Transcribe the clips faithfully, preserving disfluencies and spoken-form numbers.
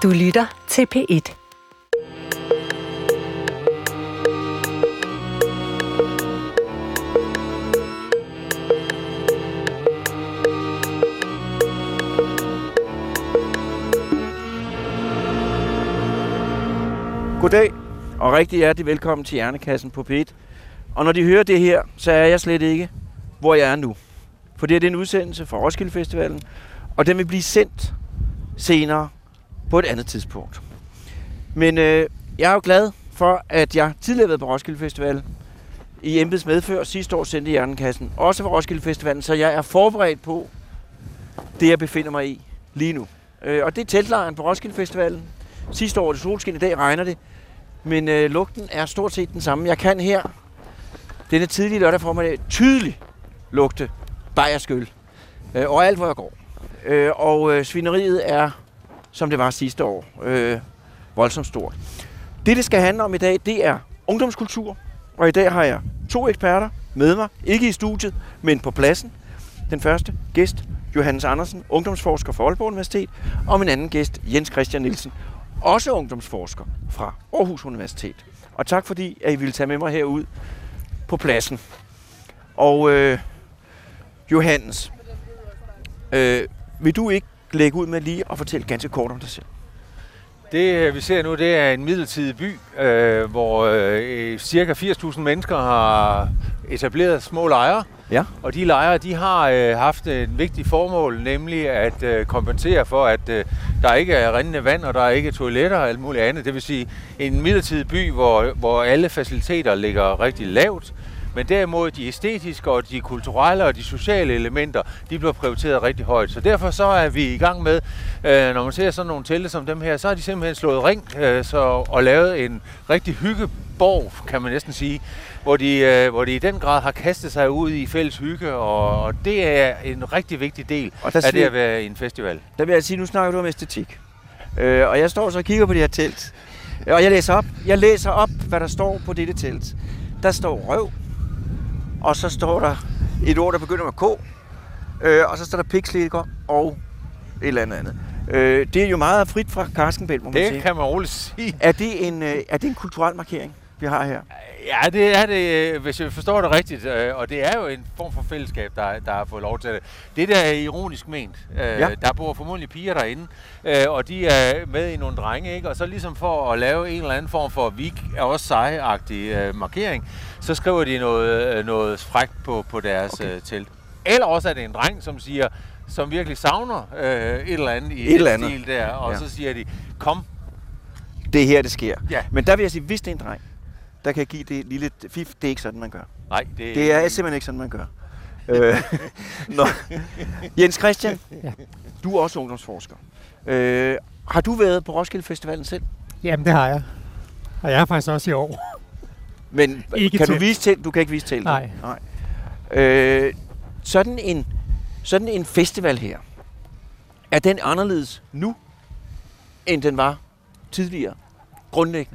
Du lytter til P et. Goddag, og rigtig hjertelig velkommen til Hjernekassen på P et. Og når de hører det her, så er jeg slet ikke, hvor jeg er nu. For det er en udsendelse fra Roskilde Festivalen, og den vil blive sendt senere på et andet tidspunkt. Men øh, jeg er jo glad for, at jeg tidligere har været på Roskilde Festival i embeds medfør. Sidste år sendte Hjernekassen også på Roskilde Festivalen, så jeg er forberedt på det, jeg befinder mig i lige nu. Øh, og det er teltlejren på Roskilde Festivalen. Sidste år var det solskin, i dag regner det. Men øh, lugten er stort set den samme. Jeg kan her, denne tidlige lørdag formiddag, tydeligt lugte bajerskyld øh, overalt, hvor jeg går. Øh, og øh, svineriet er, som det var sidste år, øh, voldsomt stort. Det, det skal handle om i dag, det er ungdomskultur. Og i dag har jeg to eksperter med mig, ikke i studiet, men på pladsen. Den første gæst, Johannes Andersen, ungdomsforsker fra Aalborg Universitet, og min anden gæst, Jens Christian Nielsen, også ungdomsforsker fra Aarhus Universitet. Og tak fordi, at I ville tage med mig herud på pladsen. Og øh, Johannes, øh, vil du ikke lægge ud med lige at fortælle ganske kort om dig selv? Det vi ser nu, det er en midlertidig by, øh, hvor øh, cirka firs tusind mennesker har etableret små lejre. Ja. Og de lejre, de har øh, haft et vigtigt formål, nemlig at øh, kompensere for, at øh, der ikke er rindende vand, og der er ikke toiletter og alt muligt andet. Det vil sige en midlertidig by, hvor, hvor alle faciliteter ligger rigtig lavt. Men derimod de æstetiske og de kulturelle og de sociale elementer, de bliver prioriteret rigtig højt. Så derfor så er vi i gang med, øh, når man ser sådan nogle telte som dem her, så har de simpelthen slået ring øh, så, og lavet en rigtig hyggeborg, kan man næsten sige, hvor de, øh, hvor de i den grad har kastet sig ud i fælles hygge, og, og det er en rigtig vigtig del af det at være i en festival. Der vil jeg sige, nu snakker du om æstetik. Øh, og jeg står så og kigger på det her telt, og jeg læser op, jeg læser op, hvad der står på dette telt. Der står røv. Og så står der et ord, der begynder med K, øh, og så står der pikslikker og et eller andet andet. Øh, det er jo meget frit fra Karskenbælt, må man det sige. Det kan man roligt sige. Er det, en, øh, er det en kulturel markering, vi har her? Ja, det er det, hvis jeg forstår det rigtigt, øh, og det er jo en form for fællesskab, der, der har fået lov til det. Det der er ironisk ment. Øh, ja. Der bor formodentlig piger derinde, øh, og de er med i nogle drenge, ikke? Og så ligesom for at lave en eller anden form for vik er også sejeagtig øh, markering, så skriver de noget, noget frækt på, på deres okay. øh, telt. Eller også er det en dreng, som siger, som virkelig savner øh, et eller andet i et den stil der, og ja. Så siger de, kom. Det er her, det sker. Ja. Men der vil jeg sige, hvis det er en dreng, der kan give det lille fif, det er ikke sådan, man gør. Nej, det, det er simpelthen ikke sådan, man gør. øh, Nå. Jens Christian, ja. Du er også ungdomsforsker. Øh, har du været på Roskilde Festivalen selv? Jamen, det har jeg. Og jeg er faktisk også i år. Men ikke kan telt. Du vise telt? Du kan ikke vise telt? Nej. Nej. Øh, sådan, en, sådan en festival her, er den anderledes nu, end den var tidligere? Grundlæggende?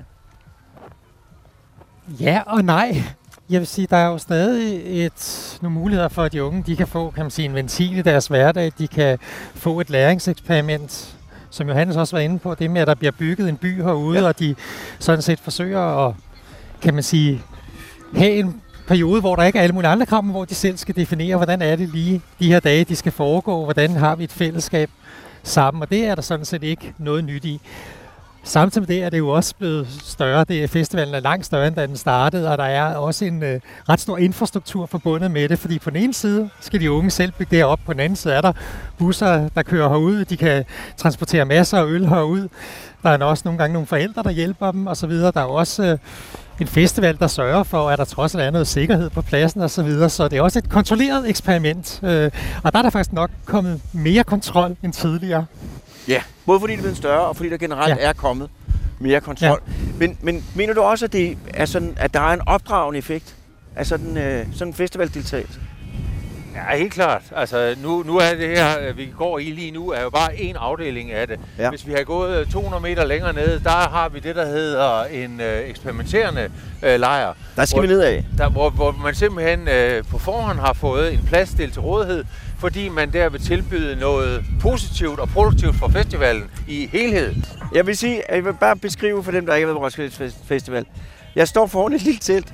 Ja og nej. Jeg vil sige, der er jo stadig et, nogle muligheder for, at de unge de kan få kan man sige, en ventil i deres hverdag. De kan få et læringseksperiment, som Johannes også var inde på. Det med, at der bliver bygget en by herude, ja. Og de sådan set forsøger at kan man sige, have en periode, hvor der ikke er alle mulige andre krav, men hvor de selv skal definere, hvordan er det lige de her dage, de skal foregå. Hvordan har vi et fællesskab sammen, og det er der sådan set ikke noget nyt i. Samtidig med det er det jo også blevet større. Det er festivalen er langt større, end da den startede, og der er også en øh, ret stor infrastruktur forbundet med det, fordi på den ene side skal de unge selv bygge det op, på den anden side er der busser, der kører herud, de kan transportere masser af øl herud. Der er også nogle gange nogle forældre, der hjælper dem osv. Der er også øh, en festival, der sørger for, at der trods alt er noget sikkerhed på pladsen osv. Så, videre. Så det er også et kontrolleret eksperiment, øh, og der er der faktisk nok kommet mere kontrol end tidligere. Ja, både fordi det er blevet større, og fordi der generelt ja. er kommet mere kontrol. Ja. Men, men mener du også, at, det er sådan, at der er en opdragende effekt af sådan, øh, sådan en festivaldeltagelse? Ja, helt klart. Altså, nu, nu er det her, vi går i lige nu, er jo bare en afdeling af det. Ja. Hvis vi har gået to hundrede meter længere nede, der har vi det, der hedder en øh, eksperimenterende øh, lejr. Der skal hvor, vi ned af. Der, hvor, hvor man simpelthen øh, på forhånd har fået en plads stillet til rådighed, fordi man der vil tilbyde noget positivt og produktivt for festivalen i helhed. Jeg vil sige, at jeg vil bare beskrive for dem, der ikke har været på Roskilde Festival. Jeg står foran et lille telt,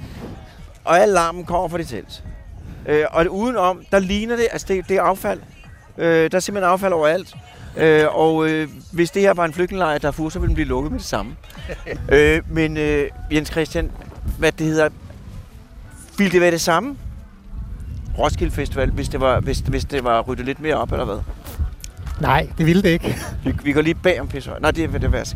og al larmen kommer fra det telt. Øh, og udenom, der ligner det, altså det, det er affald. Øh, der er simpelthen affald overalt. Øh, og øh, hvis det her var en flygtningelejr, der fuhr, så ville den blive lukket med det samme. øh, men øh, Jens Christian, hvad det hedder, ville det være det samme? Roskilde Festival, hvis det var, hvis, hvis det var ryddet lidt mere op, eller hvad? Nej, det ville det ikke. Vi, vi går lige bag om Pishøj. Nej, det er det værste.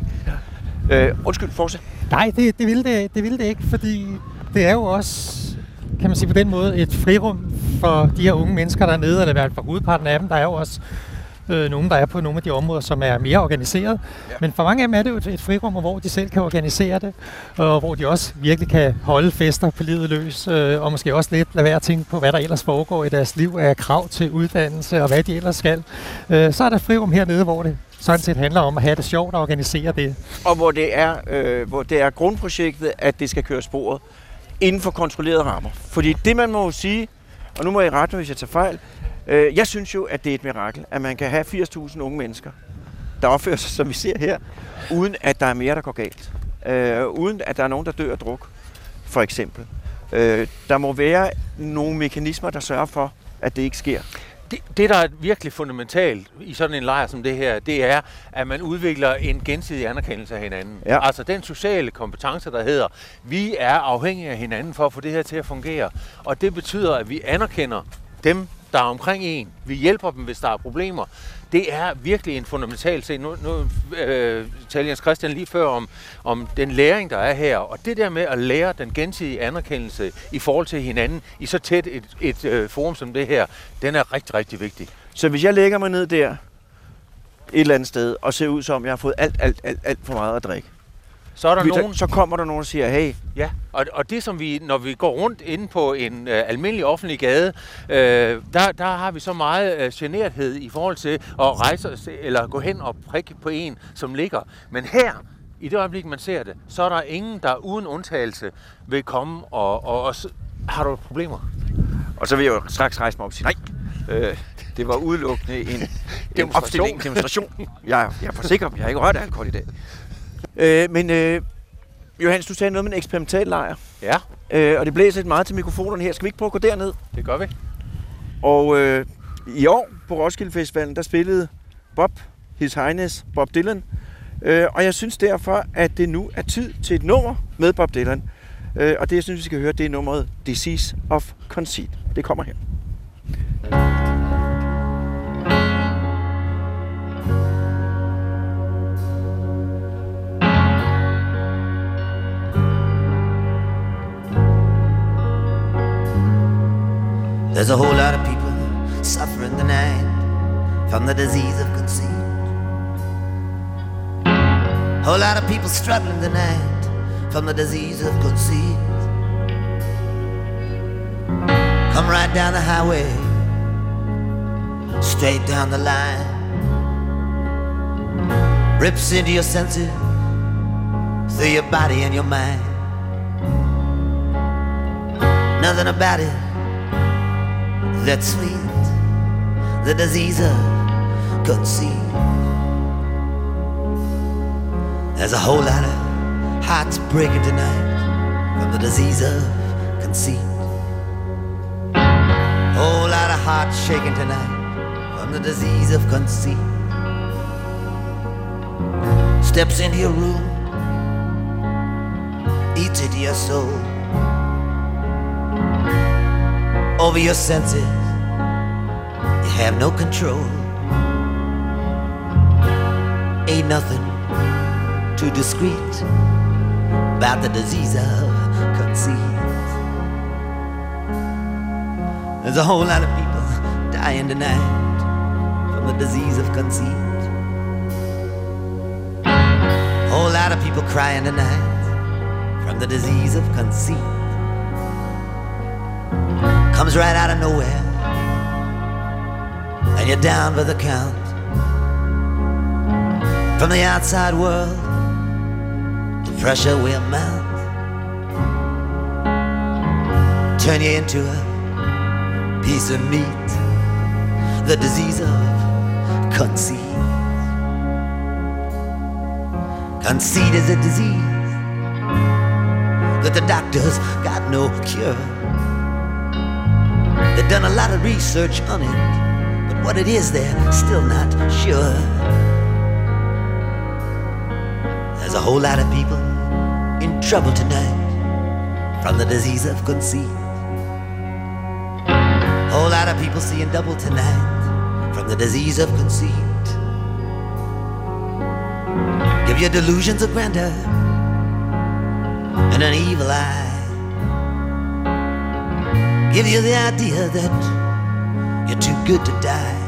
Øh, undskyld, fortsæt. Nej, det, det, ville det, det ville det ikke, fordi det er jo også, kan man sige på den måde, et frirum for de her unge mennesker dernede, eller i hvert fald for hovedparten af dem. Der er jo også øh, nogen, der er på nogle af de områder, som er mere organiseret. Ja. Men for mange af dem er det jo et, et frirum, hvor de selv kan organisere det, og hvor de også virkelig kan holde fester på livet løs, øh, og måske også lidt lade være at tænke på, hvad der ellers foregår i deres liv af krav til uddannelse, og hvad de ellers skal. Øh, så er der frirum hernede, hvor det sådan set handler om at have det sjovt og organisere det. Og hvor det er, øh, hvor det er grundprojektet, at det skal køre sporet inden for kontrollerede rammer. Fordi det, man må sige, og nu må jeg rette mig, hvis jeg tager fejl, øh, jeg synes jo, at det er et mirakel, at man kan have firs tusind unge mennesker, der opfører sig, som vi ser her, uden at der er mere, der går galt. Øh, uden at der er nogen, der dør af druk, for eksempel. Øh, der må være nogle mekanismer, der sørger for, at det ikke sker. Det, det, der er virkelig fundamentalt i sådan en lejr som det her, det er, at man udvikler en gensidig anerkendelse af hinanden. Ja. Altså den sociale kompetence, der hedder, vi er afhængige af hinanden for at få det her til at fungere. Og det betyder, at vi anerkender dem, der er omkring en. Vi hjælper dem, hvis der er problemer. Det er virkelig en fundamental ting. Nu, nu øh, talte Jens Christian lige før om, om den læring, der er her. Og det der med at lære den gensidige anerkendelse i forhold til hinanden i så tæt et, et øh, forum som det her, den er rigtig, rigtig vigtig. Så hvis jeg lægger mig ned der et eller andet sted og ser ud som, jeg har fået alt, alt, alt, alt for meget at drikke, så er der nogen, så kommer der nogen, der siger, hey. Ja, og, og det som vi, når vi går rundt inde på en øh, almindelig offentlig gade, øh, der, der har vi så meget øh, generthed i forhold til at rejse eller gå hen og prikke på en, som ligger. Men her, i det øjeblik, man ser det, så er der ingen, der uden undtagelse vil komme og, og, og har du problemer? Og så vil jeg jo straks rejse mig op og sige, nej, øh, det var udelukkende en, en opstilling, demonstration. Jeg, jeg er forsikret, jeg har ikke rørt alkohol i dag. Øh, men øh, Johannes, du sagde noget med en eksperimental lejr. Ja. Øh, og det blæser lidt meget til mikrofonerne her. Skal vi ikke prøve at gå derned? Det gør vi. Og øh, i år på Roskilde Festivalen, der spillede Bob, His Highness, Bob Dylan. Øh, og jeg synes derfor, at det nu er tid til et nummer med Bob Dylan. Øh, og det, jeg synes, vi skal høre, det er nummeret Disease of Conceit. Det kommer her. There's a whole lot of people suffering tonight from the disease of conceit. Whole lot of people struggling tonight from the disease of conceit. Come right down the highway, straight down the line, rips into your senses, through your body and your mind. Nothing about it that's sweet, the disease of conceit. There's a whole lot of hearts breaking tonight from the disease of conceit. Whole lot of hearts shaking tonight from the disease of conceit. Steps into your room, eats into your soul, over your senses, you have no control. Ain't nothing too discreet about the disease of conceit. There's a whole lot of people dying tonight from the disease of conceit. Whole lot of people crying tonight from the disease of conceit. Comes right out of nowhere, and you're down by the count. From the outside world, the pressure will mount, turn you into a piece of meat, the disease of conceit. Conceit is a disease that the doctors got no cure. They've done a lot of research on it, but what it is they're still not sure. There's a whole lot of people in trouble tonight from the disease of conceit. Whole lot of people seeing double tonight from the disease of conceit. Give you delusions of grandeur and an evil eye. Give you the idea that you're too good to die.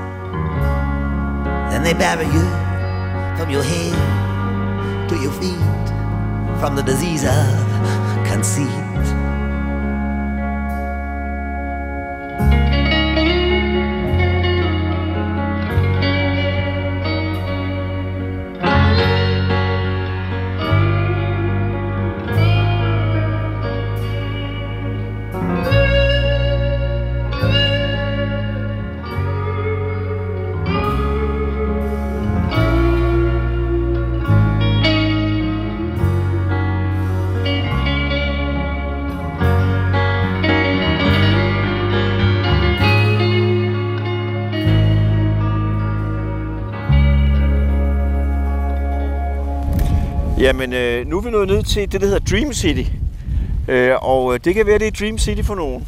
Then they bury you from your head to your feet from the disease of conceit. Jamen, øh, nu er vi nået ned til det, der hedder Dream City. Øh, og det kan være, det er Dream City for nogen.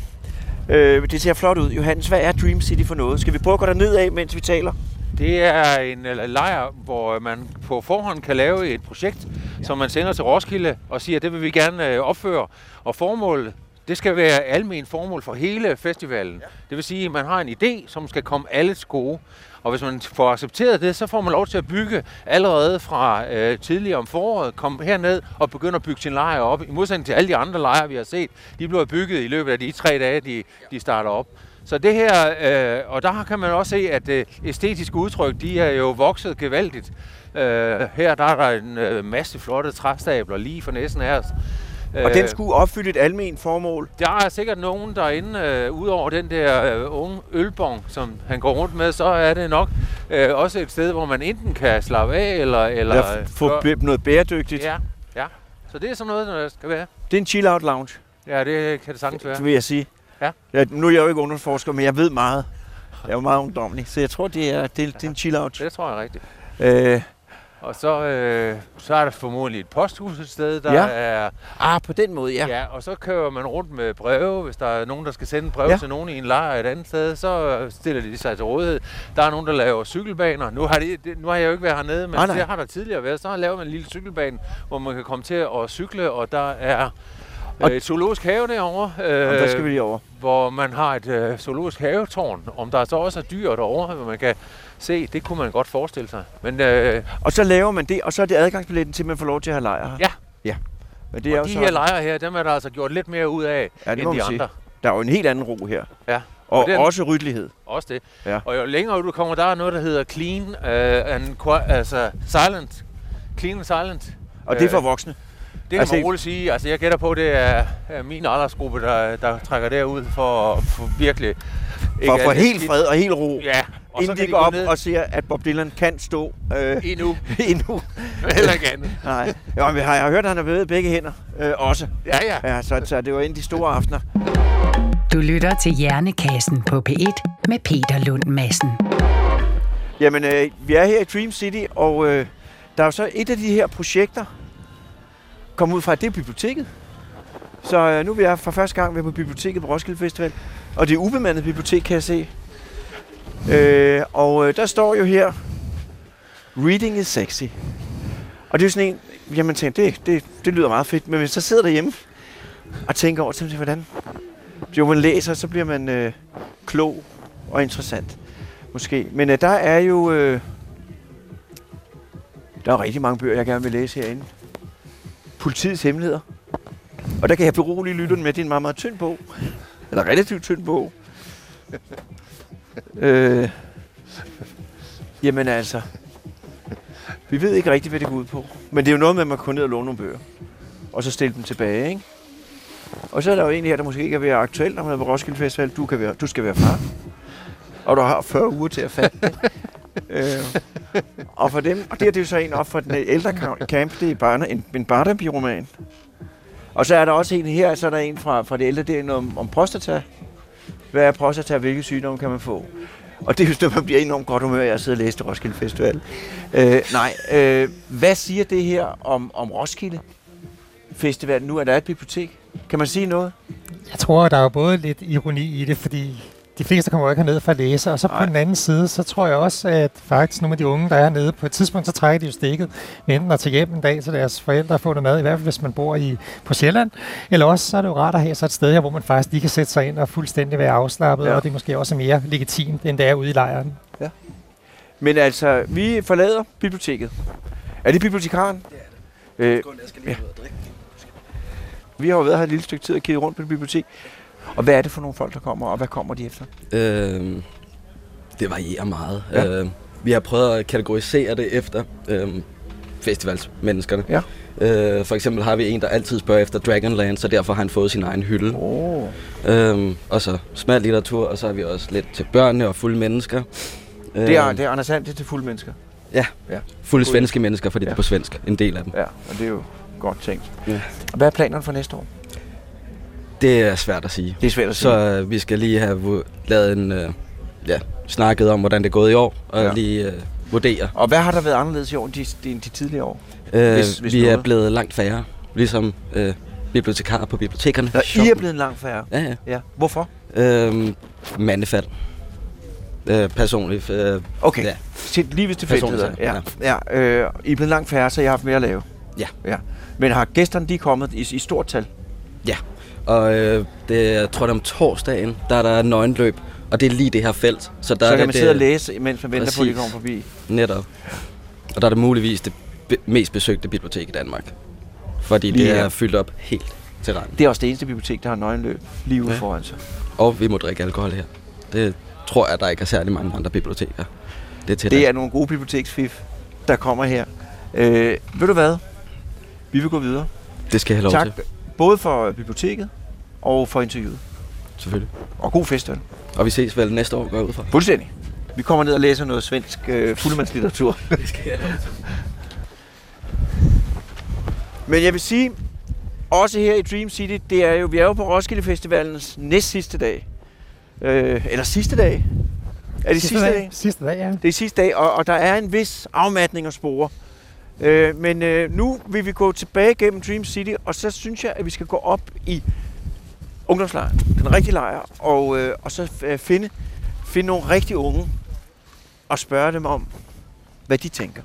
Øh, det ser flot ud. Johannes, hvad er Dream City for noget? Skal vi prøve at gå derned af, mens vi taler? Det er en lejr, hvor man på forhånd kan lave et projekt, ja. som man sender til Roskilde og siger, at det vil vi gerne opføre. Og formålet, det skal være almen formål for hele festivalen. Ja. Det vil sige, at man har en idé, som skal komme alle til gode. Og hvis man får accepteret det, så får man lov til at bygge allerede fra øh, tidligere om foråret, komme herned og begynde at bygge sin lejr op. I modsætning til alle de andre lejre, vi har set, de bliver bygget i løbet af de tre dage, de, de starter op. Så det her, øh, og der kan man også se, at det æstetiske udtryk, de er jo vokset gevaldigt. Øh, her der er der en øh, masse flotte træstabler lige for næsen af os. Og den skulle opfylde et almen formål? Der er sikkert nogen derinde, øh, udover den der øh, unge ølbong, som han går rundt med, så er det nok øh, også et sted, hvor man enten kan slappe af, eller... eller ja, få øh, noget bæredygtigt. Ja, ja. Så det er sådan noget, der skal være. Det er en chill-out lounge? Ja, det kan det sagtens være. Det vil jeg sige. Ja. Ja, nu er jeg jo ikke underforsker, men jeg ved meget. Jeg er jo meget ungdommelig, så jeg tror, det er, det, det er en chill-out. Det tror jeg rigtigt. Øh, Og så, øh, så er der formodentlig et posthus et sted, der ja. er... Ah, på den måde, ja. Ja, og så kører man rundt med breve. Hvis der er nogen, der skal sende brev ja. til nogen i en lejr et andet sted, så stiller de sig til rådighed. Der er nogen, der laver cykelbaner. Nu har, de, nu har jeg jo ikke været hernede, men ah, det har der tidligere været. Så laver man en lille cykelbane, hvor man kan komme til at cykle, og der er... Og et zoologisk have derovre, øh, der skal vi lige over. Hvor man har et øh, zoologisk havetårn. Om der så også er dyr derovre, hvor man kan se, det kunne man godt forestille sig. Men, øh, og så laver man det, og så er det adgangsbilletten til, at man får lov til at have lejre her? Ja. ja. Men det er og jo de så... her lejre her, dem er der altså gjort lidt mere ud af, ja, end de andre. Sige. Der er jo en helt anden ro her. Ja. Og, og den, også ryddelighed. Også det. Ja. Og jo længere ud du kommer, der er noget, der hedder clean uh, and altså silent. Clean and silent. Og det er for voksne? Det kan man roligt sige. Altså, jeg gætter på, det er, er min aldersgruppe, der, der trækker derud for at for virkelig... For at få helt fred og helt ro. Ja. Og inden de går op ned og siger, at Bob Dylan kan stå... Øh, endnu. endnu. Heller ikke andet. Nej. Jo, men jeg har hørt, at han har bevæget begge hænder øh, også. Ja, ja. ja så, så det var en af de store aftener. Du lytter til Hjernekassen på P et med Peter Lund Madsen. Jamen, øh, vi er her i Dream City, og øh, der er jo så et af de her projekter, kom ud fra, det er biblioteket. Så øh, nu er vi for første gang ved på biblioteket på Roskilde Festival. Og det er ubemandet bibliotek, kan jeg se. Øh, og øh, der står jo her, reading is sexy. Og det er jo sådan en, jamen tænker, det, det, det lyder meget fedt. Men hvis så sidder derhjemme og tænker over til, hvordan jo man læser, så bliver man øh, klog og interessant. Måske. Men øh, der er jo, øh, der er rigtig mange bøger, jeg gerne vil læse herinde. Politiets hemmeligheder. Og der kan jeg berolige lytterne med, at det er en meget, meget tynd bog. Eller relativt tynd bog. øh, Jamen altså, vi ved ikke rigtigt, hvad det går ud på. Men det er jo noget med, at man kan ned og låne nogle bøger. Og så stille dem tilbage, ikke? Og så er der jo en her, der måske ikke er ved aktuelt, når man er på Roskilde Festival. Du, kan være, du skal være far. Og du har fyrre uger til at fatte det. øh, og for dem, og det er det jo så en op for den ældre camp, det er barne, en, en Barnaby-roman. Og så er der også en her, så er der en fra, fra det ældre, det er en om, om prostata. Hvad er prostata, hvilke sygdomme kan man få? Og det er jo sådan, man bliver enormt godt humør, jeg sidder og læser Roskilde Festival. Øh, nej, øh, hvad siger det her om, om Roskilde Festival? Nu er der et bibliotek. Kan man sige noget? Jeg tror, der er jo både lidt ironi i det, fordi de fleste kommer jo ikke herned for at læse, og så på den anden side, så tror jeg også, at faktisk nogle af de unge, der er hernede, på et tidspunkt, så trækker de jo stikket, enten at tage hjem en dag til deres forældre og få noget mad, i hvert fald hvis man bor i, på Sjælland, eller også så er det jo rart at have så et sted her, hvor man faktisk lige kan sætte sig ind og fuldstændig være afslappet, ja. Og det er måske også mere legitimt, end det er ude i lejren. Ja. Men altså, vi forlader biblioteket. Er det bibliotekaren? Det er det. Øh, jeg skal lige ja. Vi har jo været her et lille stykke tid og kigget rundt på det bibliotek. Og hvad er det for nogle folk, der kommer, og hvad kommer de efter? Øh, det varierer meget. Ja. Øh, vi har prøvet at kategorisere det efter øh, festivalsmenneskerne. Ja. Øh, for eksempel har vi en, der altid spørger efter Dragonland, så derfor har han fået sin egen hylde. Oh. Øh, og så smal litteratur, og så har vi også lidt til børnene og fulde mennesker. Det er, det er Anders Sand, det er til fulde mennesker? Ja, ja. Fulde svenske mennesker, fordi ja. Det er på svensk, en del af dem. Ja, og det er jo godt tænkt. Ja. Hvad er planerne for næste år? Det er svært at sige. Det er svært at sige. Så øh, vi skal lige have lavet en, øh, ja, snakket om, hvordan det er gået i år, og ja. lige øh, vurdere. Og hvad har der været anderledes i år end de, de, de tidligere år? Øh, hvis, hvis vi noget? er blevet langt færre, ligesom øh, bibliotekarer på bibliotekerne. Nå, I er blevet langt færre? Ja, ja. ja. Hvorfor? Øh, mandefald. Øh, personligt. Øh, okay, ja. Lige hvis det fældigheder. Ja. Ja. Ja, øh, I er blevet langt færre, så I har haft mere at lave? Ja. ja. Men har gæsterne de kommet i, i stort tal? Ja. Og øh, det, jeg tror, det om torsdagen, der er der nøgenløb, og det er lige det her felt. Så, der så er kan det, man sidde og læse, mens man venter præcis. På, at de kommer forbi? Netop. Og der er det muligvis det be- mest besøgte bibliotek i Danmark. Fordi lige det er fyldt op helt til randen. Det er også det eneste bibliotek, der har nøgenløb lige ude ja. Foran sig. Og vi må drikke alkohol her. Det tror jeg, der ikke er særlig mange andre biblioteker. Det er, til det er nogle gode biblioteksfif, der kommer her. Øh, ved du hvad? Vi vil gå videre. Det skal jeg have lov tak. til. Både for biblioteket og for interviewet. Selvfølgelig. Og god festival. Og vi ses vel næste år, går jeg ud fra. Fuldstændig. Vi kommer ned og læser noget svensk øh, fuldemandslitteratur. Det skal jeg lov til. Men jeg vil sige, også her i Dream City, det er jo, vi er jo på Roskilde Festivalens næst sidste dag. Øh, eller sidste dag. Er det sidste, sidste dag? dag? Sidste dag, ja. Det er sidste dag, og, og der er en vis afmatning at spore. Øh, men øh, nu vil vi gå tilbage gennem Dream City, og så synes jeg, at vi skal gå op i ungdomslejren, den rigtige lejr, og, øh, og så øh, finde, finde nogle rigtig unge og spørge dem om, hvad de tænker.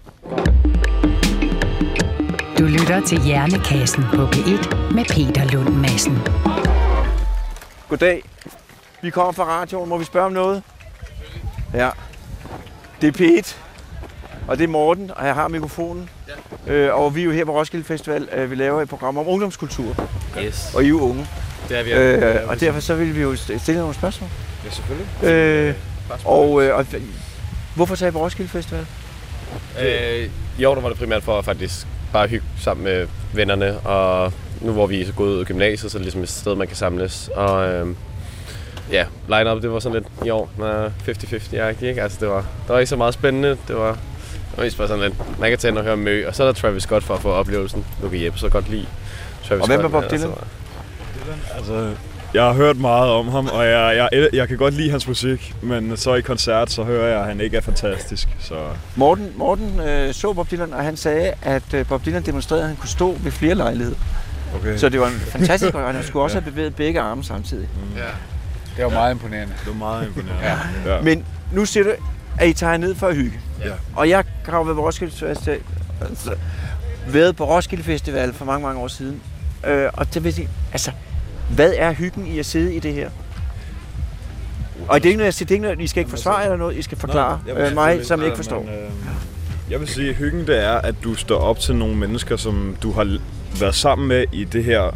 Du lytter til Hjernekassen på P et med Peter Lund Madsen. Goddag. Vi kommer fra radioen. Må vi spørge om noget? Ja. Det er P et, og det er Morten, og jeg har mikrofonen. Ja. Øh, og vi er jo her på Roskilde Festival. Øh, vi laver et program om ungdomskultur. Yes. Og I er jo unge. Det er vi. Øh, og derfor så vil vi jo stille nogle spørgsmål. Ja, selvfølgelig. Øh, og, øh, og hvorfor tager I på Roskilde Festival? Øh, I år der var det primært for at faktisk bare hygge sammen med vennerne, og nu hvor vi er gået ud af gymnasiet, så er det ligesom et sted, man kan samles. Og øh, ja, line-up, det var sådan lidt i år, halvtreds halvtreds-agtigt, ikke? Altså, det var, der var ikke så meget spændende. Det var, det var mest bare sådan lidt, man kan tænde og høre Mø, og så er der Travis Scott for at få oplevelsen. Nu kan Jeppe så godt lide Travis Scott. Og hvem er Bob Dylan? Altså, altså, jeg har hørt meget om ham, og jeg, jeg, jeg kan godt lide hans musik, men så i koncert, så hører jeg, at han ikke er fantastisk. Så. Morten, Morten øh, så Bob Dylan, og han sagde, at øh, Bob Dylan demonstrerede, at han kunne stå ved flere lejligheder. Okay. Så det var en fantastisk, og han skulle også ja. have bevæget begge arme samtidig. Mm. Ja. Det var meget imponerende. Det var meget imponerende. ja. Ja. Men nu siger du, at I tager ned for at hygge. Ja. Og jeg har jo været på Roskilde Festival, altså, været på Roskilde Festival for mange, mange år siden. Øh, og det vil sige, altså, hvad er hyggen i at sidde i det her? Og det er ikke noget, jeg siger, det er ikke noget, I skal ikke forsvare eller noget, I skal forklare Nej, øh, mig, som jeg ikke forstår. Men, øh, jeg vil sige, at hyggen det er, at du står op til nogle mennesker, som du har været sammen med i det her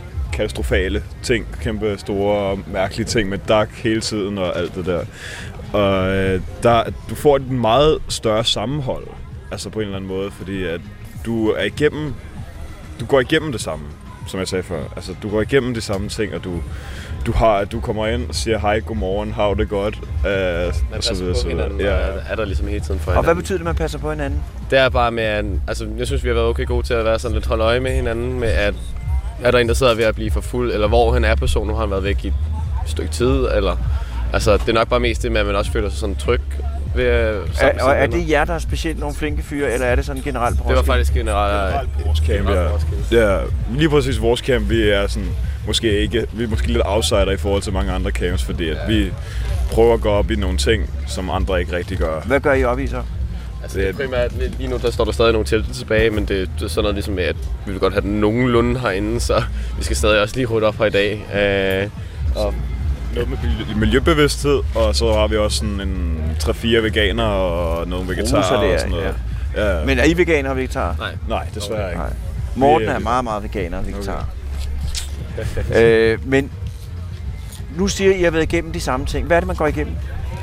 katastrofale ting, kæmpe store, mærkelige ting med Dak hele tiden og alt det der. Og øh, der, du får et meget større sammenhold, altså på en eller anden måde, fordi at du er igennem, du går igennem det samme, som jeg sagde før. Altså du går igennem de samme ting, og du, du har, du kommer ind og siger hej, godmorgen, har det godt, øh, og så videre, på hinanden, ja. Og er der ligesom hele tiden for hinanden. Og hvad betyder det, at man passer på hinanden? Det er bare med, at altså, jeg synes, vi har været okay gode til at være sådan lidt holde øje med hinanden, med at er der en, der sidder ved at blive for fuld, eller hvor han er person, nu har han været væk i et stykke tid, eller altså, det er nok bare mest det med, at man også føler sig sådan tryg ved at er, og er det jer, der er specielt nogle flinke fyre, eller er det sådan generelt på Roskilde? Det var faktisk generelt, generelt på vores camp, ja. Ja, lige præcis vores camp, vi er sådan, måske ikke, vi er måske lidt outsider i forhold til mange andre camps, fordi at ja. vi prøver at gå op i nogle ting, som andre ikke rigtig gør. Hvad gør I op i så? Altså det er primært, lige nu der står der stadig nogle telte tilbage, men det, det er sådan noget ligesom med, at vi vil godt have den nogenlunde herinde, så vi skal stadig også lige rydde op her i dag. Øh, og noget med miljøbevidsthed, og så har vi også sådan en tre fire veganer og nogle vegetarer og sådan noget. Ja. Ja. Men er I veganer og vegetarer? Nej. Nej, desværre ikke. Nej. Morten er meget, meget veganer og vegetar. Okay. øh, men nu siger I, at I har været igennem de samme ting. Hvad er det, man går igennem?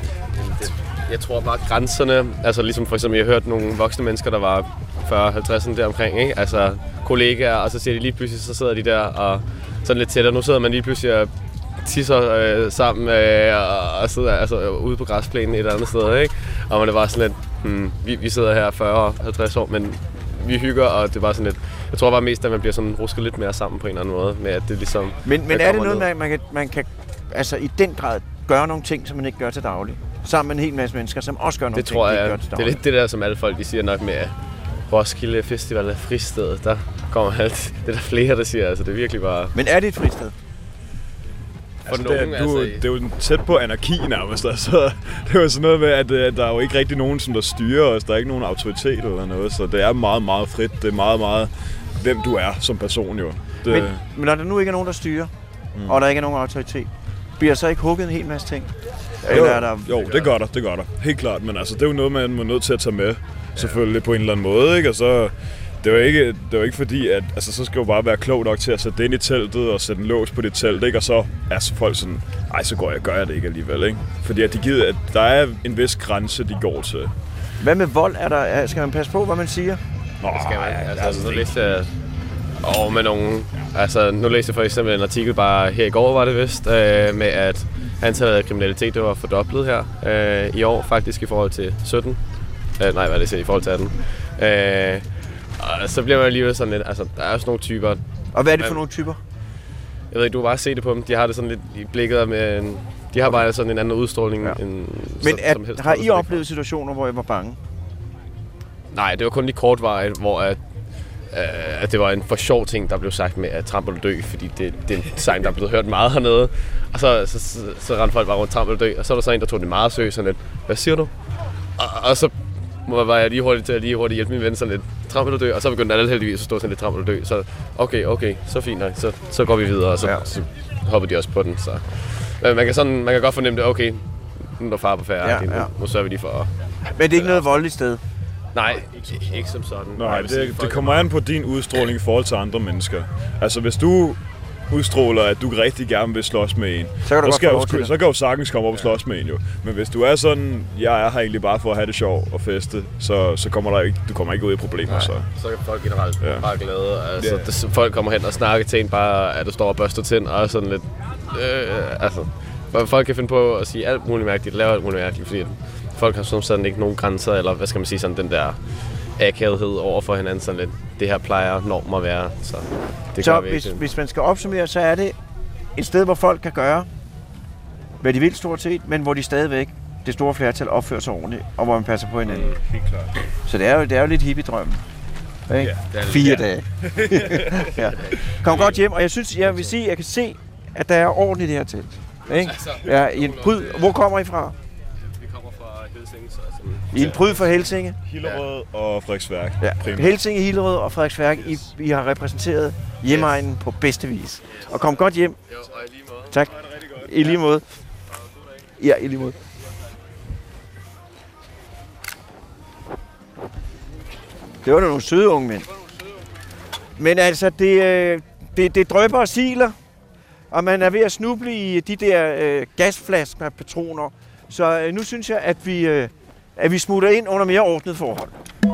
Jeg tror bare grænserne, altså ligesom for eksempel, jeg har hørt nogle voksne mennesker, der var fyrre halvtreds der omkring, ikke? Altså kollegaer, og så siger de lige pludselig, så sidder de der og sådan lidt tættere. Nu sidder man lige pludselig og tisser øh, sammen øh, og, og sidder altså ude på græsplænen et andet sted, ikke? Og man er bare sådan lidt, hmm, vi, vi sidder her fyrre halvtreds år, men vi hygger, og det er bare sådan lidt, jeg tror bare mest, at man bliver sådan rusket lidt mere sammen på en eller anden måde, med at det ligesom... Men, men er det noget, man, man, kan, man kan altså i den grad gøre nogle ting, som man ikke gør til daglig? Sammen med en hel masse mennesker, som også gør nogle det ting, tror jeg, de ikke gør til daglig. Det er lidt det der, som alle folk de siger nok med, at Roskilde Festival er fristedet. Der kommer alt, det er der flere, der siger, altså det er virkelig bare... Men er det et fristed? Altså, det, er, nogen, du, altså, det er jo tæt på anarki nærmest, altså. Det er jo sådan noget med, at, at der er jo ikke rigtig nogen, som der styrer os. Der er ikke nogen autoritet eller noget, så det er meget, meget frit. Det er meget, meget, hvem du er som person, jo. Det... Men, men når der nu ikke er nogen, der styrer, mm. og der ikke er nogen autoritet, bliver så ikke hugget en hel masse ting? Jo, er der... jo det gør der, det gør der. Helt klart, men altså, det er jo noget, man er nødt til at tage med, selvfølgelig, på en eller anden måde, ikke? Og så... Det var ikke, det var ikke fordi, at altså, så skal du bare være klog nok til at sætte det ind i teltet og sætte en lås på det telt, ikke? Og så er så folk sådan, ej, så går jeg, gør jeg det ikke alligevel, ikke? Fordi at de gider, at der er en vis grænse, de går til. Hvad med vold? Er der, skal man passe på, hvad man siger? Nå, det skal man. Altså, altså, så læste jeg over med nogen... Altså, nu læste jeg for eksempel en artikel bare her i går, var det vist, øh, med at antallet af kriminalitet, det var fordoblet her øh, i år, faktisk i forhold til sytten. Øh, nej, hvad er det, i forhold til atten. Øh, Og så bliver man alligevel sådan lidt, altså der er også nogle typer. Og hvad er det for nogle typer? Jeg ved ikke, du kan bare se det på dem. De har det sådan lidt i blikket med en, de har bare sådan en anden udstråling ja. end Men at, som helst, har I oplevet situationer, hvor I var bange? Nej, det var kun lige kortvarigt, hvor at, øh, at det var en for sjov ting, der blev sagt med at trampe eller dø, fordi det, det er en sang, der er blevet hørt meget hernede. Og så, så, så, så rendte folk bare rundt trampe eller dø, og så var der så en, der tog det meget seriøst sådan lidt, hvad siger du? Og, og så var jeg lige hurtigt til at lige hurtigt hjælpe min ven sådan lidt tramp eller dø, og så begyndte alle heldigvis at stå sådan lidt tramp eller dø, så okay, okay, så fint nok, så, så går vi videre, og så, ja. så hoppede de også på den, så men man kan sådan, man kan godt fornemme det, okay, nu er der far på færre, ja, ja. nu sørger vi lige for. Men det er ikke noget voldeligt sted? Nej, ikke, ikke som sådan. Nej, det, det kommer an på din udstråling i forhold til andre mennesker. Altså hvis du udstråler, at du rigtig gerne vil slås med en, så kan du, skal jo, så kan du sagtens komme op og slås med en jo. Men hvis du er sådan, jeg er her egentlig bare for at have det sjov og feste, så, så kommer der ikke, du kommer ikke ud i problemer. Nej, så. så er folk generelt ja. bare glade. Altså, yeah. det, folk kommer hen og snakker til en bare, at du står og børster tænder og sådan lidt. Øh, altså, folk kan finde på at sige alt muligt mærkeligt, lave alt muligt mærkeligt, fordi folk har som sådan ikke nogen grænser, eller hvad skal man sige, sådan den der akavethed over for hinanden, sådan lidt, det her plejer normer at være, så det så hvis, hvis man skal opsummere, så er det et sted, hvor folk kan gøre, hvad de vil stort set, men hvor de stadigvæk, det store flertal, opfører sig ordentligt, og hvor man passer på hinanden. Mm, helt klart. Så det er jo, det er jo lidt hippie-drømmen. Ikke? Ja, Fire ja. dage. ja. Kom godt hjem, og jeg synes, jeg vil sige, jeg kan se, at der er orden i det her telt. Ikke? Ja, i en pryd. Hvor kommer I fra? I en pryd for Helsinge? Hillerød ja. og Frederiksværk. Ja. Helsinge, Hillerød og Frederiksværk. I, I har repræsenteret hjemegnen på bedste vis. Og kom godt hjem. Jo, og i lige måde. Tak. I lige måde. Ja, i lige måde. Det var da nogle søde unge mænd. Men altså, det, det, det drypper og siler, og man er ved at snuble i de der øh, gasflasker med patroner, Så øh, nu synes jeg, at vi, øh, at vi smutter ind under mere ordnet forhold.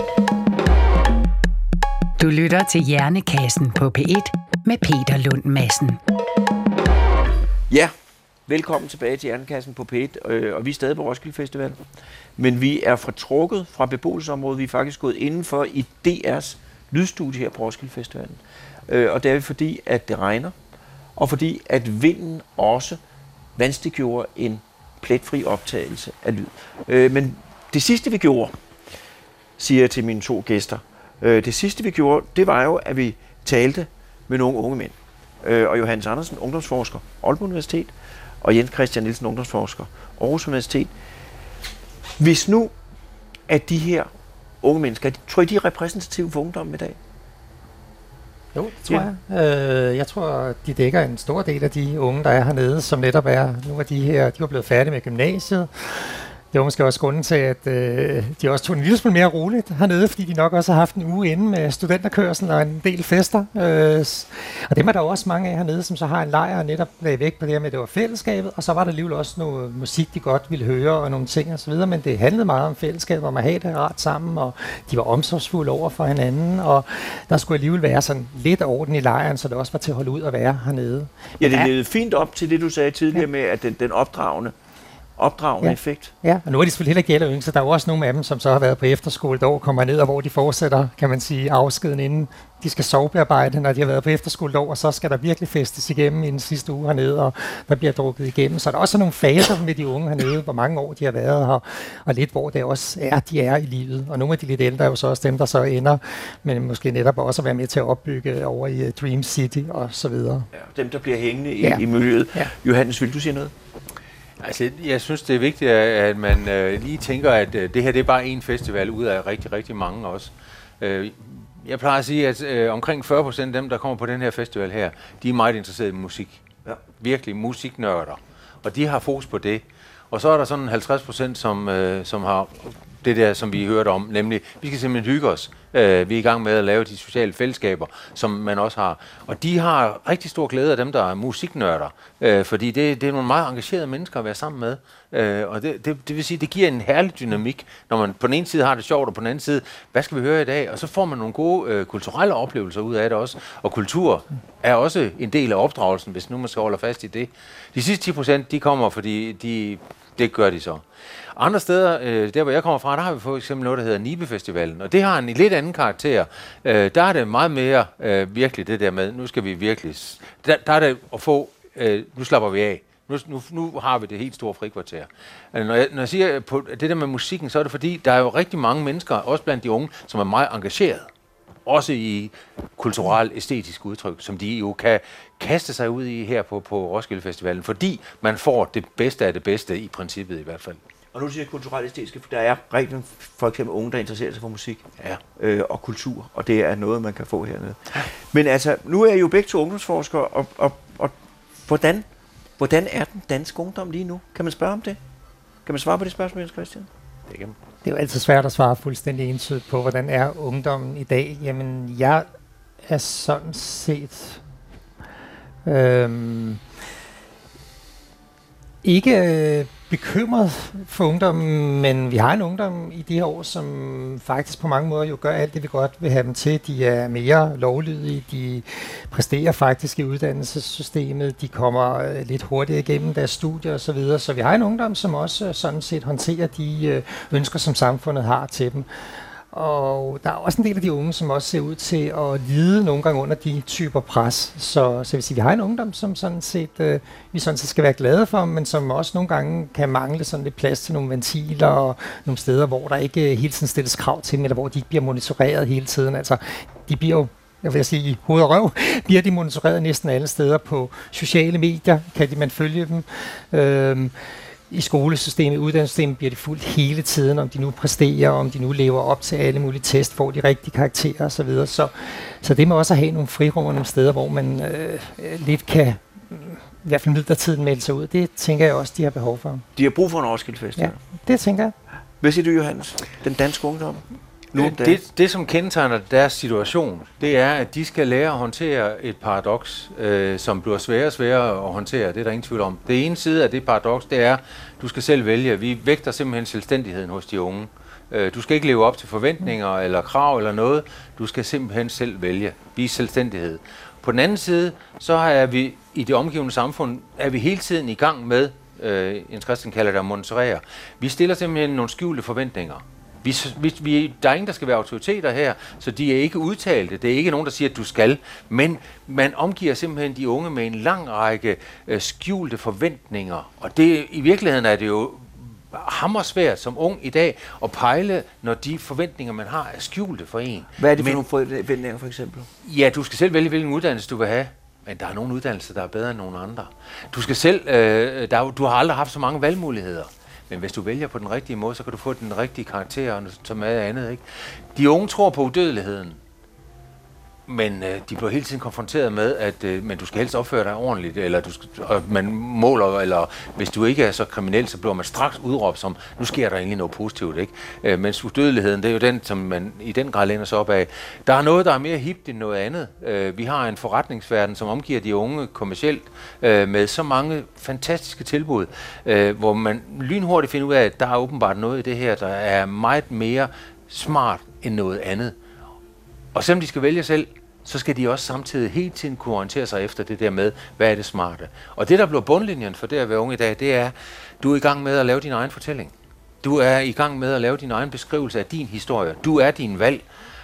Du lytter til Hjernekassen på P et med Peter Lund Madsen. Ja, velkommen tilbage til Hjernekassen på P et, øh, og vi er stadig på Roskilde Festival. Men vi er fortrukket fra beboelsesområdet. Vi er faktisk gået indenfor i D R's lydstudie her på Roskilde Festivalen. Øh, og det er fordi, at det regner, og fordi, at vinden også vanskeliggjorde en pletfri optagelse af lyd. Øh, men det sidste, vi gjorde, siger jeg til mine to gæster, øh, det sidste, vi gjorde, det var jo, at vi talte med nogle unge mænd. Øh, og Johannes Andersen, ungdomsforsker, Aalborg Universitet, og Jens Christian Nielsen, ungdomsforsker, Aarhus Universitet. Hvis nu, at de her unge mennesker, tror I, de er repræsentative for ungdommen i dag? Jo, det tror ja. jeg. Øh, jeg tror, de dækker en stor del af de unge, der er hernede, som netop er, nu er de her, de var blevet færdige med gymnasiet. Det var måske også grunden til, at øh, de også tog en lille smule mere roligt hernede, fordi de nok også har haft en uge inde med studenterkørsel og en del fester. Øh, og dem er der også mange af hernede, som så har en lejr og netop lagde væk på det her med, at det var fællesskabet. Og så var der alligevel også noget musik, de godt ville høre og nogle ting og så videre. Men det handlede meget om fællesskab, hvor man havde det ret sammen, og de var omsorgsfulde over for hinanden. Og der skulle alligevel være sådan lidt orden i lejren, så det også var til at holde ud og være hernede. Ja, det levede fint op til det, du sagde tidligere ja. med, at den, den opdragende opdragende ja. effekt. Ja, og nu er de selvfølgelig heller ikke gælder så der er jo også nogle af dem, som så har været på efterskole et år, kommer ned, og hvor de fortsætter, kan man sige, afskeden inden de skal sovebearbejde, når de har været på efterskole et år, og så skal der virkelig festes igennem i den sidste uge hernede, og der bliver drukket igennem. Så der er også nogle faser med de unge hernede, hvor mange år de har været her, og lidt hvor det også er, de er i livet. Og nogle af de lidt ældre er jo så også dem, der så ender, men måske netop også at være med til at opbygge over i Dream City og så videre. Ja, dem, der bliver hængende i, ja. i miljøet. Ja. Johannes, vil du sige noget? Altså, jeg synes, det er vigtigt, at man øh, lige tænker, at øh, det her det er bare en festival ud af rigtig, rigtig mange også. Øh, jeg plejer at sige, at øh, omkring fyrre procent af dem, der kommer på den her festival her, de er meget interesserede i musik. Ja. Virkelig musiknørder. Og de har fokus på det. Og så er der sådan halvtreds procent, som, øh, som har det der, som vi hørte om, nemlig, vi skal simpelthen hygge os. Uh, vi er i gang med at lave de sociale fællesskaber, som man også har. Og de har rigtig stor glæde af dem, der er musiknørder. Uh, fordi det, det er nogle meget engagerede mennesker at være sammen med. Uh, og det, det, det vil sige, det giver en herlig dynamik, når man på den ene side har det sjovt, og på den anden side, hvad skal vi høre i dag? Og så får man nogle gode uh, kulturelle oplevelser ud af det også. Og kultur er også en del af opdragelsen, hvis nu man skal holde fast i det. De sidste ti procent, de kommer, fordi de, det gør de så. Andre steder, øh, der hvor jeg kommer fra, der har vi for eksempel noget, der hedder Nibe Festivalen, og det har en lidt anden karakter. Øh, der er det meget mere øh, virkelig det der med, nu skal vi virkelig, der, der er det at få, øh, nu slapper vi af. Nu, nu, nu har vi det helt store frikvarter. Altså, når, jeg, når jeg siger på det der med musikken, så er det fordi, der er jo rigtig mange mennesker, også blandt de unge, som er meget engageret. Også i kulturelt æstetisk udtryk, som de jo kan kaste sig ud i her på, på Roskilde Festivalen, fordi man får det bedste af det bedste, i princippet i hvert fald. Og nu siger jeg kulturelt æstetiske, for der er rigtig for eksempel unge, der interesserer sig for musik ja. øh, og kultur, og det er noget, man kan få hernede. Ja. Men altså, nu er I jo begge to ungdomsforskere, og, og, og hvordan, hvordan er den danske ungdom lige nu? Kan man spørge om det? Kan man svare på det spørgsmål, Jens Christian? Det kan man. Det er jo altid svært at svare fuldstændig entydigt på, hvordan er ungdommen i dag. Jamen, jeg er sådan set øhm, ikke øh, bekymret for ungdommen, men vi har en ungdom i de her år, som faktisk på mange måder jo gør alt det, vi godt vil have dem til. De er mere lovlydige, de præsterer faktisk i uddannelsessystemet, de kommer øh, lidt hurtigere igennem deres studier osv., så videre. Så vi har en ungdom, som også øh, sådan set håndterer de øh, ønsker, som samfundet har til dem. Og der er også en del af de unge, som også ser ud til at lide nogle gange under de typer pres. Så, så vil sige, vi har en ungdom, som sådan set, øh, vi sådan set skal være glade for, men som også nogle gange kan mangle sådan lidt plads til nogle ventiler og nogle steder, hvor der ikke hele tiden stilles krav til dem, eller hvor de ikke bliver monitoreret hele tiden. Altså, de bliver jo, jeg vil sige, i hoved og røv, bliver de monitoreret næsten alle steder på sociale medier, kan de man følge dem. Øh, I skolesystemet, uddannelsessystemet bliver de fuldt hele tiden, om de nu præsterer, om de nu lever op til alle mulige test, får de rigtige karakterer osv. Så, så, så det med også at have nogle frirum og nogle steder, hvor man øh, lidt kan, i hvert fald midlertiden melde sig ud, det tænker jeg også, de har behov for. De har brug for en Roskilde Festival. Ja, det tænker jeg. Hvad siger du, Johannes? Den danske ungdom? nu det, det, det, som kendetegner deres situation, det er, at de skal lære at håndtere et paradoks, øh, som bliver sværere og sværere at håndtere. Det er der ingen tvivl om. Det ene side af det paradoks, det er, du skal selv vælge. Vi vægter simpelthen selvstændigheden hos de unge. Øh, du skal ikke leve op til forventninger eller krav eller noget. Du skal simpelthen selv vælge. Vise selvstændighed. På den anden side, så er vi i det omgivende samfund, er vi hele tiden i gang med, øh, Jens Christian kalder det at monitorere. Vi stiller simpelthen nogle skjulte forventninger. Vi, vi, vi, der er ingen, der skal være autoriteter her, så de er ikke udtalte. Det er ikke nogen, der siger, at du skal. Men man omgiver simpelthen de unge med en lang række øh, skjulte forventninger. Og det, i virkeligheden er det jo hammersvært som ung i dag at pejle, når de forventninger, man har, er skjulte for en. Hvad er det for Men, nogle forventninger, for eksempel? Ja, du skal selv vælge, hvilken uddannelse du vil have. Men der er nogle uddannelser, der er bedre end nogle andre. Du skal selv, øh, der, du har aldrig haft så mange valgmuligheder. Men hvis du vælger på den rigtige måde, så kan du få den rigtige karakter, og som er andet, ikke? De unge tror på udødeligheden. Men øh, de bliver hele tiden konfronteret med, at øh, men du skal helst opføre dig ordentligt, eller du skal, og man måler, eller hvis du ikke er så kriminel, så bliver man straks udråbt som, nu sker der egentlig noget positivt, ikke? Øh, mens udødeligheden, det er jo den, som man i den grad læner sig op af. Der er noget, der er mere hipt end noget andet. Øh, vi har en forretningsverden, som omgiver de unge kommercielt, øh, med så mange fantastiske tilbud, øh, hvor man lynhurtigt finder ud af, at der er åbenbart noget i det her, der er meget mere smart end noget andet. Og selvom de skal vælge selv, så skal de også samtidig hele tiden kunne orientere sig efter det der med, hvad er det smarte. Og det, der bliver bundlinjen for det at være unge i dag, det er, du er i gang med at lave din egen fortælling. Du er i gang med at lave din egen beskrivelse af din historie. Du er din valg.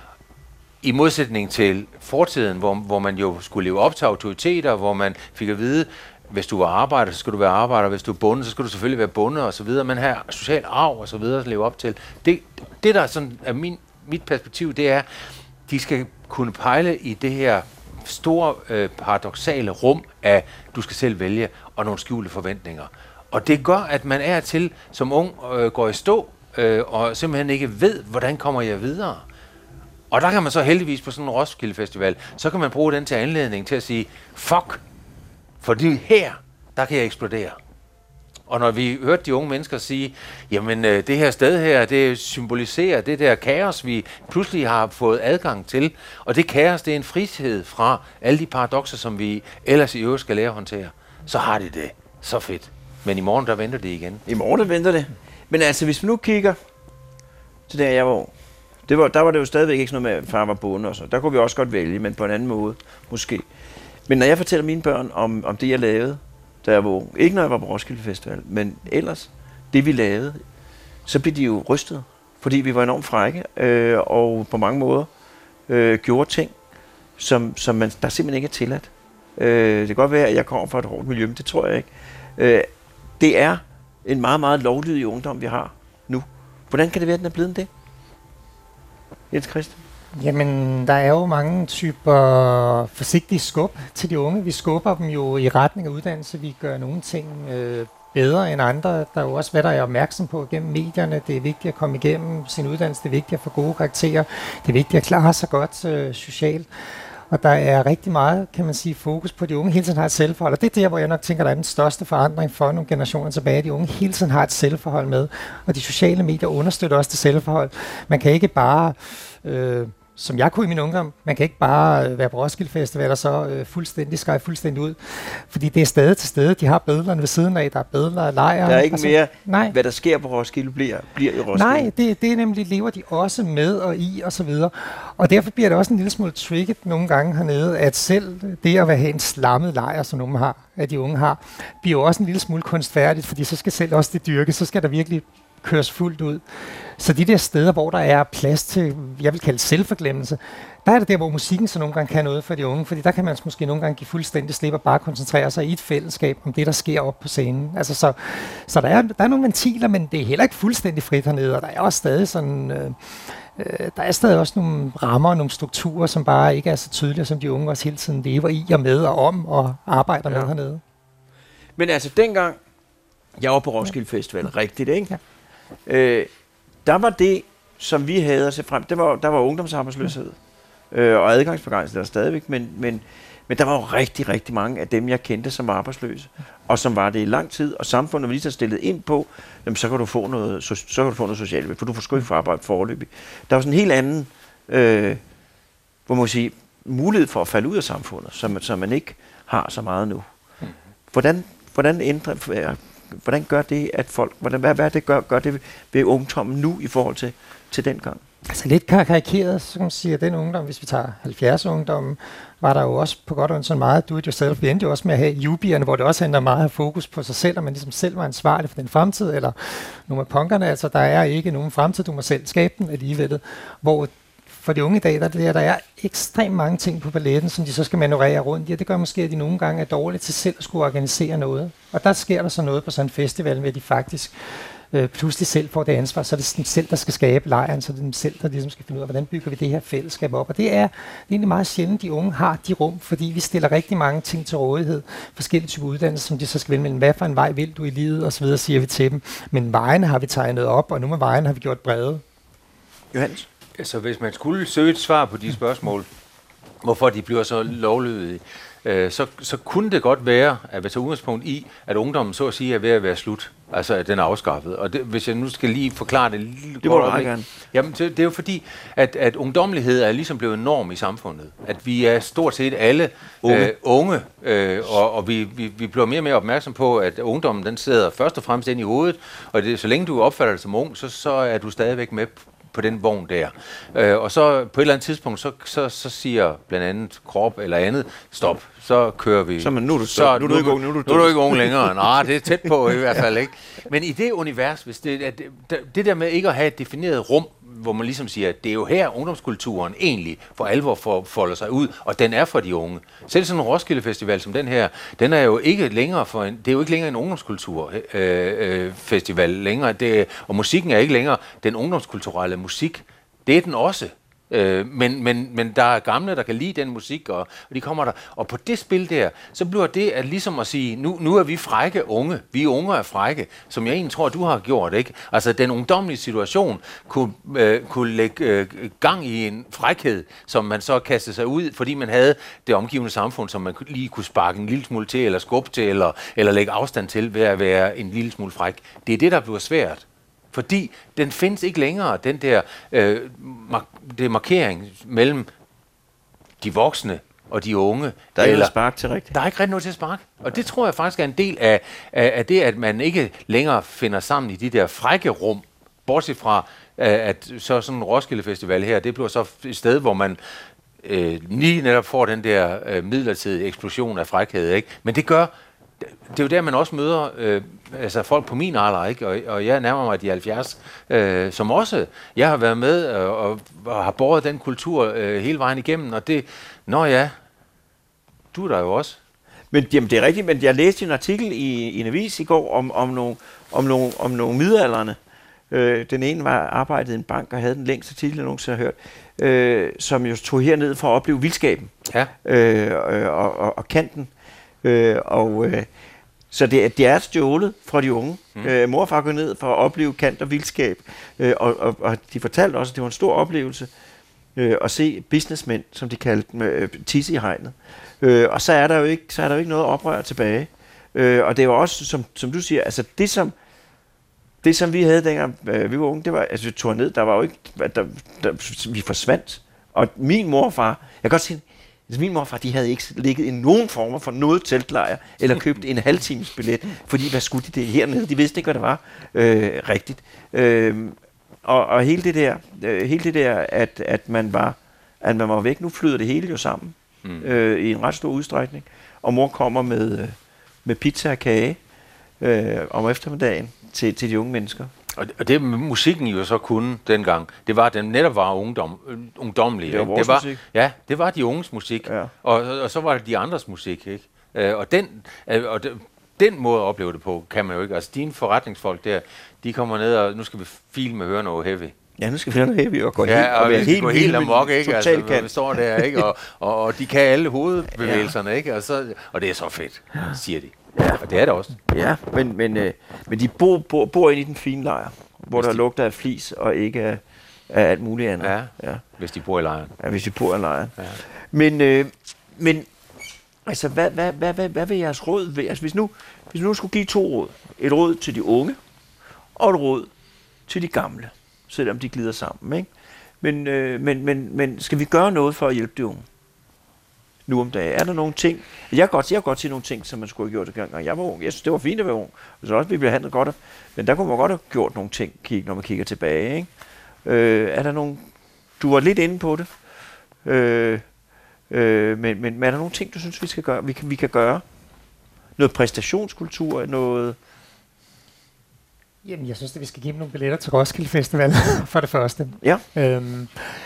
I modsætning til fortiden, hvor, hvor man jo skulle leve op til autoriteter, hvor man fik at vide, hvis du var arbejder, så skal du være arbejder. Hvis du er bonde, så skal du selvfølgelig være bonde og så videre. Man har social arv og så videre at leve op til. Det, det der sådan er min, mit perspektiv, det er, de skal kunne pejle i det her store øh, paradoksale rum af, du skal selv vælge, og nogle skjulte forventninger. Og det gør, at man er til, som ung, øh, går i stå, øh, og simpelthen ikke ved, hvordan kommer jeg videre. Og der kan man så heldigvis på sådan en Roskilde Festival, så kan man bruge den til anledning til at sige, fuck, fordi her, der kan jeg eksplodere. Og når vi hørte de unge mennesker sige, jamen øh, det her sted her, det symboliserer det der kaos, vi pludselig har fået adgang til. Og det kaos, det er en frihed fra alle de paradokser, som vi ellers i øvrigt skal lære at håndtere. Så har de det så fedt. Men i morgen, der venter det igen. I morgen, der venter det. Men altså, hvis vi nu kigger til der, jeg var, det var der var det jo stadigvæk ikke sådan noget med, at far var bonde og så. Der kunne vi også godt vælge, men på en anden måde, måske. Men når jeg fortæller mine børn om, om det, jeg lavede, da jeg var, ikke når jeg var på Roskilde Festival, men ellers, det vi lavede, så blev de jo rystet, fordi vi var enormt frække, øh, og på mange måder øh, gjorde ting, som, som man, der simpelthen ikke er tilladt. Øh, det kan godt være, at jeg kommer fra et hårdt miljø, men det tror jeg ikke. Øh, det er en meget, meget lovlydig ungdom, vi har nu. Hvordan kan det være, at den er blevet det? Jens Christian? Jamen, der er jo mange typer forsigtige skub til de unge. Vi skubber dem jo i retning af uddannelse. Vi gør nogle ting øh, bedre end andre. Der er jo også, hvad der er opmærksom på gennem medierne. Det er vigtigt at komme igennem sin uddannelse. Det er vigtigt at få gode karakterer. Det er vigtigt at klare sig godt øh, socialt. Og der er rigtig meget, kan man sige, fokus på, at de unge hele tiden har et selvforhold. Og det er der, hvor jeg nok tænker, der er den største forandring for nogle generationer tilbage. At de unge hele tiden har et selvforhold med. Og de sociale medier understøtter også det selvforhold. Man kan ikke bare... Øh, som jeg kunne i min ungdom. Man kan ikke bare øh, være på Roskilde Festival og så øh, fuldstændig skære fuldstændig ud. Fordi det er stadig til stede. De har billeder ved siden af. Der er billeder af lejre. Der er ikke altså, mere, nej. Hvad der sker på Roskilde, bliver, bliver i Roskilde. Nej, det, det er nemlig, lever de også med og i og så videre. Og derfor bliver det også en lille smule tricket nogle gange hernede, at selv det at have en slammet lejr, som nogle har, at de unge har, bliver jo også en lille smule kunstfærdigt, fordi så skal selv også det dyrke, så skal der virkelig køres fuldt ud. Så de der steder, hvor der er plads til, jeg vil kalde selvforglemmelse, der er det der, hvor musikken så nogle gange kan noget for de unge, fordi der kan man måske nogle gange give fuldstændig slip og bare koncentrere sig i et fællesskab om det, der sker op på scenen. Altså så, så der, er, der er nogle ventiler, men det er heller ikke fuldstændig frit hernede, og der er også stadig sådan, øh, øh, der er stadig også nogle rammer og nogle strukturer, som bare ikke er så tydelige, som de unge også hele tiden lever i og med og om og arbejder ja. med hernede. Men altså dengang, jeg var på Roskilde Festival, rigtigt, ikke? Ja. Øh, der var det, som vi havde at se frem, det var, der var ungdomsarbejdsløshed. øh, og adgangsbegrænsning er der stadigvæk, men, men, men der var jo rigtig, rigtig mange af dem, jeg kendte, som var arbejdsløse, og som var det i lang tid, og samfundet var lige så stillet ind på, jamen, så kan du få noget, så, så kan du få noget socialt, for du får sgu ikke for arbejde foreløbig. Der var sådan en helt anden, øh, hvor man sige, mulighed for at falde ud af samfundet, som, som man ikke har så meget nu. Hvordan, hvordan ændrer, hvordan gør det, at folk, hvordan, hvad, hvad det gør, gør det ved ungdommen nu i forhold til, til dengang? Altså lidt karikeret, så kan man sige, at den ungdom, hvis vi tager halvfjerds-ungdommen, var der jo også på godt og ondt sådan meget do-it-yourself. Vi endte jo også med at have jubierne, hvor det også handler meget af fokus på sig selv, og man ligesom selv var ansvarlig for den fremtid, eller nogle af punkerne, altså der er ikke nogen fremtid, du må selv skabe den alligevel. Hvor for de unge i dag, der, der, der er ekstremt mange ting på balletten, som de så skal manøvrere rundt i, og det gør måske, at de nogle gange er dårlige til selv at skulle organisere noget. Og der sker der så noget på sådan en festival, med at de faktisk øh, pludselig selv får det ansvar, så er det dem selv, der skal skabe lejren, så er det dem selv, der ligesom skal finde ud af, hvordan bygger vi det her fællesskab op. Og det er, det er egentlig meget sjældent, de unge har de rum, fordi vi stiller rigtig mange ting til rådighed, forskellige typer uddannelser, som de så skal vælge mellem, hvad for en vej vil du i livet, og så videre, siger vi til dem. Men vejene har vi tegnet op, og nu med vejene har vi gjort brede. Johannes? Så hvis man skulle søge et svar på de spørgsmål, hvorfor de bliver så lovlydige, øh, så, så kunne det godt være, at vi tager udgangspunkt i, at ungdommen så at sige er ved at være slut. Altså, at den er afskaffet. Og det, hvis jeg nu skal lige forklare det lige det må du meget gerne. Jamen, det, det er jo fordi, at, at ungdommelighed er ligesom blevet en norm i samfundet. At vi er stort set alle unge, øh, unge øh, og, og vi, vi, vi bliver mere og mere opmærksom på, at ungdommen den sidder først og fremmest ind i hovedet, og det, så længe du opfatter det som ung, så, så er du stadigvæk med på den vogn der. Øh, og så på et eller andet tidspunkt, så, så, så siger blandt andet krop eller andet, stop, så kører vi. Så men nu er du, så, nu, nu, nu, nu, nu, nu er du ikke ung længere. Nej, det er tæt på i hvert fald ikke. Men i det univers, hvis det, at det, det der med ikke at have et defineret rum, hvor man ligesom siger, at det er jo her ungdomskulturen egentlig for alvor for, folder sig ud, og den er for de unge. Selv sådan en Roskilde Festival som den her, den er jo ikke længere for en, det er jo ikke længere en ungdomskulturfestival øh, øh, længere, det, og musikken er ikke længere den ungdomskulturelle musik. Det er den også. Øh, men, men, men der er gamle, der kan lide den musik, og, og de kommer der. Og på det spil der, så bliver det at ligesom at sige, nu, nu er vi frække unge. Vi unge er frække, som jeg egentlig tror, du har gjort, ikke? Altså, den ungdomlige situation kunne, øh, kunne lægge øh, gang i en frækhed, som man så kastede sig ud, fordi man havde det omgivende samfund, som man lige kunne sparke en lille smule til, eller skubbe til, eller, eller lægge afstand til ved at være en lille smule fræk. Det er det, der bliver svært. Fordi den findes ikke længere, den der øh, mar- det markering mellem de voksne og de unge. Der er ikke noget spark til rigtigt. Der er ikke rigtig noget til at sparke. Og det tror jeg faktisk er en del af, af, af det, at man ikke længere finder sammen i de der frække rum. Bortset fra, at så sådan en Roskilde Festival her, det bliver så et sted, hvor man øh, lige netop får den der øh, midlertidige eksplosion af frækhed, ikke? Men det gør, det er jo der, man også møder øh, altså folk på min alder, ikke? Og, og jeg nærmer mig de halvfjerds, øh, som også, jeg har været med og, og, og har båret den kultur øh, hele vejen igennem, og det, nå ja, du er der jo også. Men jamen, det er rigtigt, men jeg læste en artikel i, i en avis i går om, om nogle, om nogle, om nogle midaldrende. Øh, den ene var arbejdet i en bank og havde den længste titel, jeg nogensinde har hørt, øh, som jo tog herned for at opleve vildskaben ja. øh, og, og, og kanten. Øh, og øh, så det, det er stjålet fra de unge. Mm. Øh, mor og far går ned for at opleve kant og vildskab, øh, og, og, og de fortalte også, at det var en stor oplevelse øh, at se businessmænd, som de kaldte dem, øh, tisse i hegnet. Øh, og så er der jo ikke, så er der jo ikke noget oprør tilbage. Øh, og det var også, som, som du siger, altså det som det som vi havde dengang øh, vi var unge, det var, altså vi tog ned, der var jo ikke, der, der, vi forsvandt. Og min mor og far, jeg kan godt sige, min morfar, de havde ikke ligget i nogen former for noget teltlejr, eller købt en halvtimes billet, fordi hvad skulle de det hernede? De vidste ikke, hvad det var øh, rigtigt. Øh, og, og hele det der, øh, hele det der at, at, man var, at man var væk, nu flyder det hele jo sammen mm. øh, i en ret stor udstrækning. Og mor kommer med, øh, med pizza og kage øh, om eftermiddagen til, til de unge mennesker. Og det, og det musikken jo så kunne dengang, det var, at den netop var ungdom, ungdomlig. Det var vores det var, musik. Ja, det var de unges musik, ja. og, og så var det de andres musik, ikke? Øh, og den, øh, og den, den måde at opleve det på, kan man jo ikke. Altså dine forretningsfolk der, de kommer ned, og nu skal vi filme og høre noget heavy. Ja, nu skal vi høre noget heavy og gå ja, helt, og, og være helt, gå helt amok, ikke? Altså, kan. vi står der, ikke? Og, og, og de kan alle hovedbevægelserne, ja. Ikke? Og, så, og det er så fedt, siger de. Ja. Og det er det også. Ja, men, men, øh, men de bor, bor, bor inde i den fine lejr, hvor der lugter af flis og ikke af, af alt muligt andet. Ja, ja. Hvis de bor i lejren. Ja, hvis de bor i lejren. Ja. Men, øh, men altså, hvad, hvad, hvad, hvad, hvad vil jeres råd være? Altså, hvis nu, hvis nu skulle give to råd. Et råd til de unge, og et råd til de gamle, selvom de glider sammen, ikke? Men, øh, men, men, men skal vi gøre noget for at hjælpe de unge? Nu om dagen. Er der nogle ting? Jeg kan godt, jeg kan godt sige nogle ting, som man skulle have gjort, dengang jeg var ung. Jeg synes, det var fint at være ung. Jeg synes også, vi blev handlet godt af. Men der kunne man godt have gjort nogle ting, når man kigger tilbage, ikke? Øh, er der nogle... Du var lidt inde på det. Øh, øh, men, men, men er der nogle ting, du synes, vi skal gøre? Vi kan, vi kan gøre? Noget præstationskultur? Noget... Jamen, jeg synes, at vi skal give dem nogle billetter til Roskilde Festival, for det første. Ja. Øhm,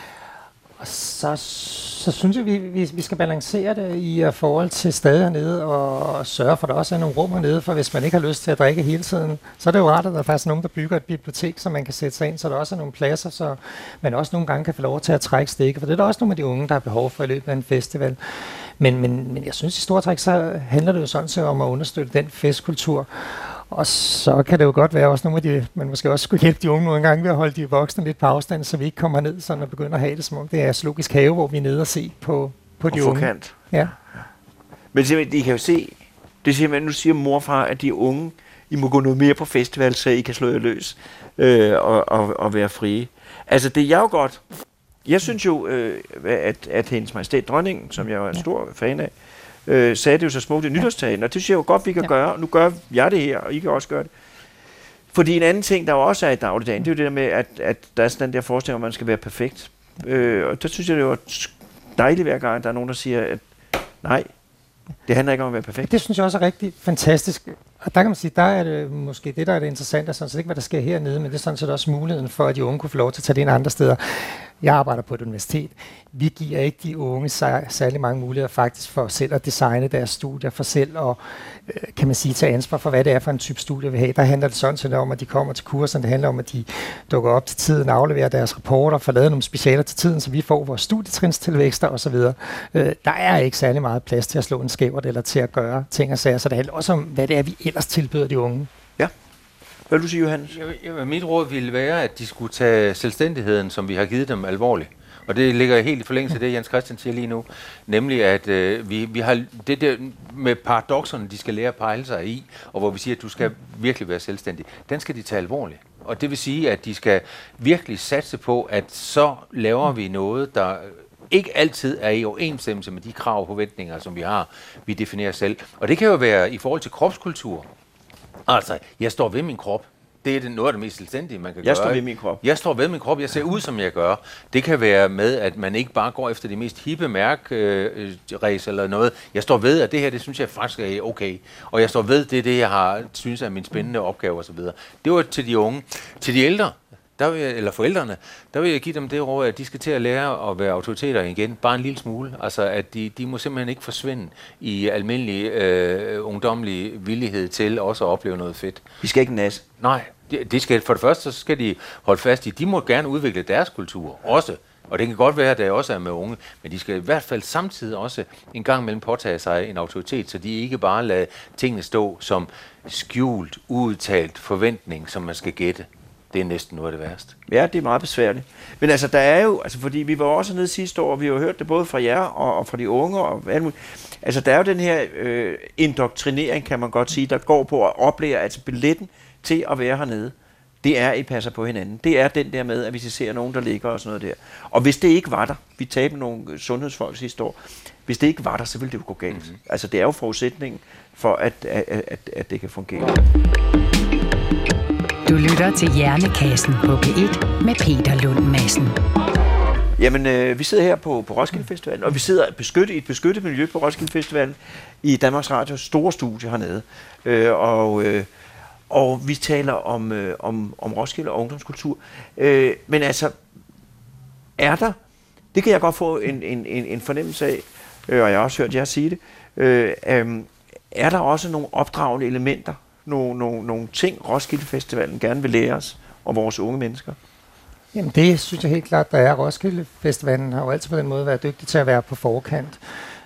og så, så synes jeg, vi, vi, vi skal balancere det i forhold til stadig hernede, og, og sørge for, at der også er nogle rum hernede, for hvis man ikke har lyst til at drikke hele tiden, så er det jo rart, at der er faktisk nogen, der bygger et bibliotek, så man kan sætte sig ind, så der også er nogle pladser, så man også nogle gange kan få lov til at trække stikke, for det er der også nogle af de unge, der har behov for i løbet af en festival. Men, men, men jeg synes, i stort træk, så handler det jo sådan set om at understøtte den festkultur. Og så kan det jo godt være også nogle af de, man måske også skulle hjælpe de unge nogle gange ved at holde de voksne lidt på afstand, så vi ikke kommer ned sådan og begynder at have det som om det er zoologisk have, hvor vi er nede og se på, på de unge. Kant. Ja. Men simpelthen, I kan jo se, det siger man, nu siger mor og far, at de unge, I må gå noget mere på festival, så I kan slå jer løs øh, og, og, og være frie. Altså det er jeg jo godt. Jeg synes jo, øh, at, at hendes majestæt dronningen, som jeg er en stor fan af, Øh, sagde det jo så smukt i nytårstalen, og det synes jeg jo godt, vi kan ja. gøre. Nu gør jeg det her, og I kan også gøre det. Fordi en anden ting, der også er i dagligdagen, det er jo det der med, at, at der er sådan den der forestilling, at man skal være perfekt. Øh, og der synes jeg, det er dejligt hver gang, at der er nogen, der siger, at nej, det handler ikke om at være perfekt. Det synes jeg også er rigtig fantastisk. Og der kan man sige, der er det måske det, der er det interessante, sådan set ikke, hvad der sker hernede, men det er sådan set også muligheden for, at de unge kunne få lov til at tage det ind andre steder. Jeg arbejder på et universitet. Vi giver ikke de unge særlig mange muligheder faktisk for selv at designe deres studier, for selv at, kan man sige, tage ansvar for, hvad det er for en type studie, vi har. Der handler det sådan set om, at de kommer til kurserne. Det handler om, at de dukker op til tiden, afleverer deres rapporter, får lavet nogle specialer til tiden, så vi får vores studietrinstilvækster osv. Der er ikke særlig meget plads til at slå en skævert eller til at gøre ting og sager, så det handler også om, hvad det er, vi ellers tilbyder de unge. Ja. Hvad vil du sige, Johannes? Jeg, mit råd ville være, at de skulle tage selvstændigheden, som vi har givet dem, alvorligt. Og det ligger helt i forlængelse af det, Jens Christian siger lige nu. Nemlig, at øh, vi, vi har det der med paradokserne, de skal lære at pejle sig i, og hvor vi siger, at du skal virkelig være selvstændig. Den skal de tage alvorligt. Og det vil sige, at de skal virkelig satse på, at så laver vi noget, der ikke altid er i overensstemmelse med de krav og forventninger, som vi har, vi definerer selv. Og det kan jo være i forhold til kropskultur. Altså, jeg står ved min krop. Det er det noget af det mest selvstændige, man kan jeg gøre. Jeg står ved min krop. Jeg står ved min krop. Jeg ser ud, som jeg gør. Det kan være med, at man ikke bare går efter de mest hippe mærkræs eller noget. Jeg står ved, at det her, det synes jeg faktisk er okay. Og jeg står ved, det er det, jeg har synes er min spændende opgave osv. Det var til de unge. Til de ældre, der vil jeg, eller forældrene, der vil jeg give dem det råd, at de skal til at lære at være autoriteter igen. Bare en lille smule. Altså, at de, de må simpelthen ikke forsvinde i almindelig øh, ungdommelig villighed til også at opleve noget fedt. Vi skal ikke nasse. Nej. Det, det skal, for det første, så skal de holde fast i, de må gerne udvikle deres kultur også. Og det kan godt være, at det også er med unge, men de skal i hvert fald samtidig også en gang imellem påtage sig en autoritet, så de ikke bare lader tingene stå som skjult, udtalt forventning, som man skal gætte. Det er næsten noget af det værste. Ja, det er meget besværligt. Men altså, der er jo, altså fordi vi var også nede sidste år, og vi har jo hørt det både fra jer og, og fra de unge og alt muligt. Altså, der er jo den her øh, indoktrinering, kan man godt sige, der går på at oplære, altså billetten til at være hernede. Det er, at I passer på hinanden. Det er den der med, at hvis I ser nogen, der ligger og sådan noget der. Og hvis det ikke var der, vi tabte nogle sundhedsfolk sidste år, hvis det ikke var der, så ville det jo gå galt. Mm-hmm. Altså, det er jo forudsætningen for, at, at, at, at det kan fungere. Du lytter til Hjernekassen på P et med Peter Lund Madsen. Jamen, øh, vi sidder her på, på Roskilde Festivalen, og vi sidder beskyttet, i et beskyttet miljø på Roskilde Festivalen i Danmarks Radios store studie hernede. Øh, og, øh, og vi taler om, øh, om, om Roskilde og ungdomskultur. Øh, men altså, er der, det kan jeg godt få en, en, en, en fornemmelse af, øh, og jeg har også hørt jer sige det, øh, øh, er der også nogle opdragende elementer, nogle, nogle, nogle ting, Roskilde Festivalen gerne vil lære os og vores unge mennesker? Jamen det synes jeg helt klart, der er. Roskilde Festivalen har jo altid på den måde været dygtig til at være på forkant.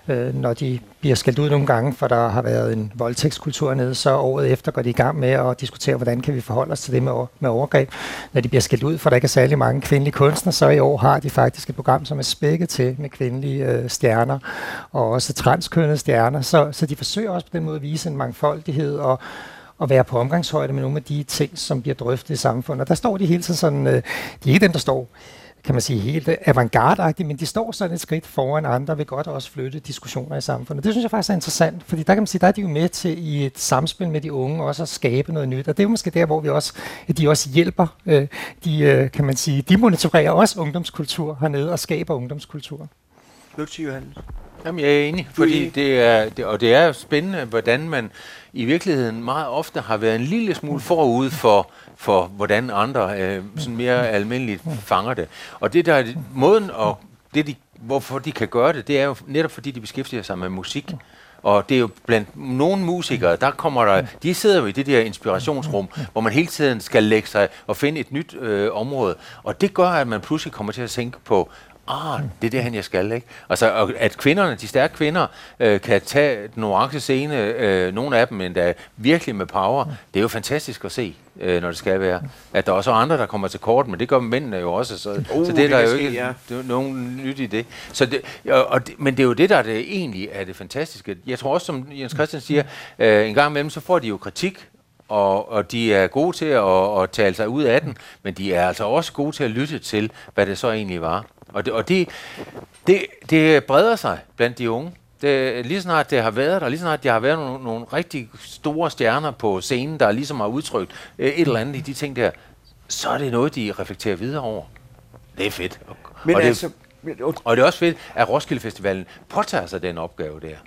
Øh, når de bliver skældt ud nogle gange, for der har været en voldtægtskultur nede, så året efter går de i gang med at diskutere, hvordan kan vi forholde os til det med, over, med overgreb. Når de bliver skældt ud, for der ikke er særlig mange kvindelige kunstnere, så i år har de faktisk et program, som er spækket til med kvindelige øh, stjerner, og også transkønnede stjerner, så, så de forsøger også på den måde at vise en mangfoldighed, og at være på omgangshøjde med nogle af de ting, som bliver drøftet i samfundet. Og der står de hele tiden sådan, øh, de er ikke dem, der står, kan man sige, helt avantgarde-agtigt, men de står sådan et skridt foran andre, vil godt også flytte diskussioner i samfundet. Det synes jeg faktisk er interessant, fordi der kan man sige, der er de jo med til i et samspil med de unge også at skabe noget nyt, og det er jo måske der, hvor vi også, de også hjælper, øh, de, øh, kan man sige, de monitorerer også ungdomskultur hernede og skaber ungdomskultur. Lutzi Johannes. Jamen, jeg er enig, fordi det er, det, og det er jo spændende, hvordan man i virkeligheden meget ofte har været en lille smule forud for, for hvordan andre øh, sådan mere almindeligt fanger det. Og det der er måden, og det de, hvorfor de kan gøre det, det er jo netop fordi de beskæftiger sig med musik. Og det er jo blandt nogle musikere, der kommer der, de sidder jo i det der inspirationsrum, hvor man hele tiden skal lægge sig og finde et nyt øh, område. Og det gør, at man pludselig kommer til at tænke på, ah, det er det, han jeg skal, ikke? Altså, og at kvinderne, de stærke kvinder, øh, kan tage den orange scene, øh, nogle af dem endda virkelig med power, det er jo fantastisk at se, øh, når det skal være. At der også er andre, der kommer til kort, men det gør mændene jo også, så, uh, så det er der jo ikke ja. det er nogen nyt i det. Så det, og, og det. Men det er jo det, der er det, egentlig er det fantastiske. Jeg tror også, som Jens Christian siger, øh, en gang imellem, så får de jo kritik, Og, og de er gode til at, at tale sig ud af den, men de er altså også gode til at lytte til, hvad det så egentlig var. Og det, og det, det, det breder sig blandt de unge. Det, lige snart det har været der, lige snart der har været nogle, nogle rigtig store stjerner på scenen, der ligesom har udtrykt et eller andet i de ting der, så er det noget, de reflekterer videre over. Det er fedt. Og, men og, altså, det, og det er også fedt, at Roskilde Festivalen påtager sig den opgave der.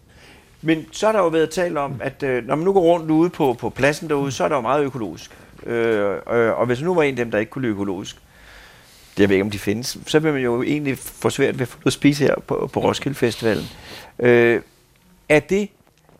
Men så har der jo været talt om, at øh, når man nu går rundt ude på, på pladsen derude, så er der jo meget økologisk. Øh, øh, og hvis nu var en af dem, der ikke kunne lide økologisk, det jeg ved ikke, om de findes, så vil man jo egentlig få svært ved at få noget at spise her på, på Roskilde Festivalen. Øh, er det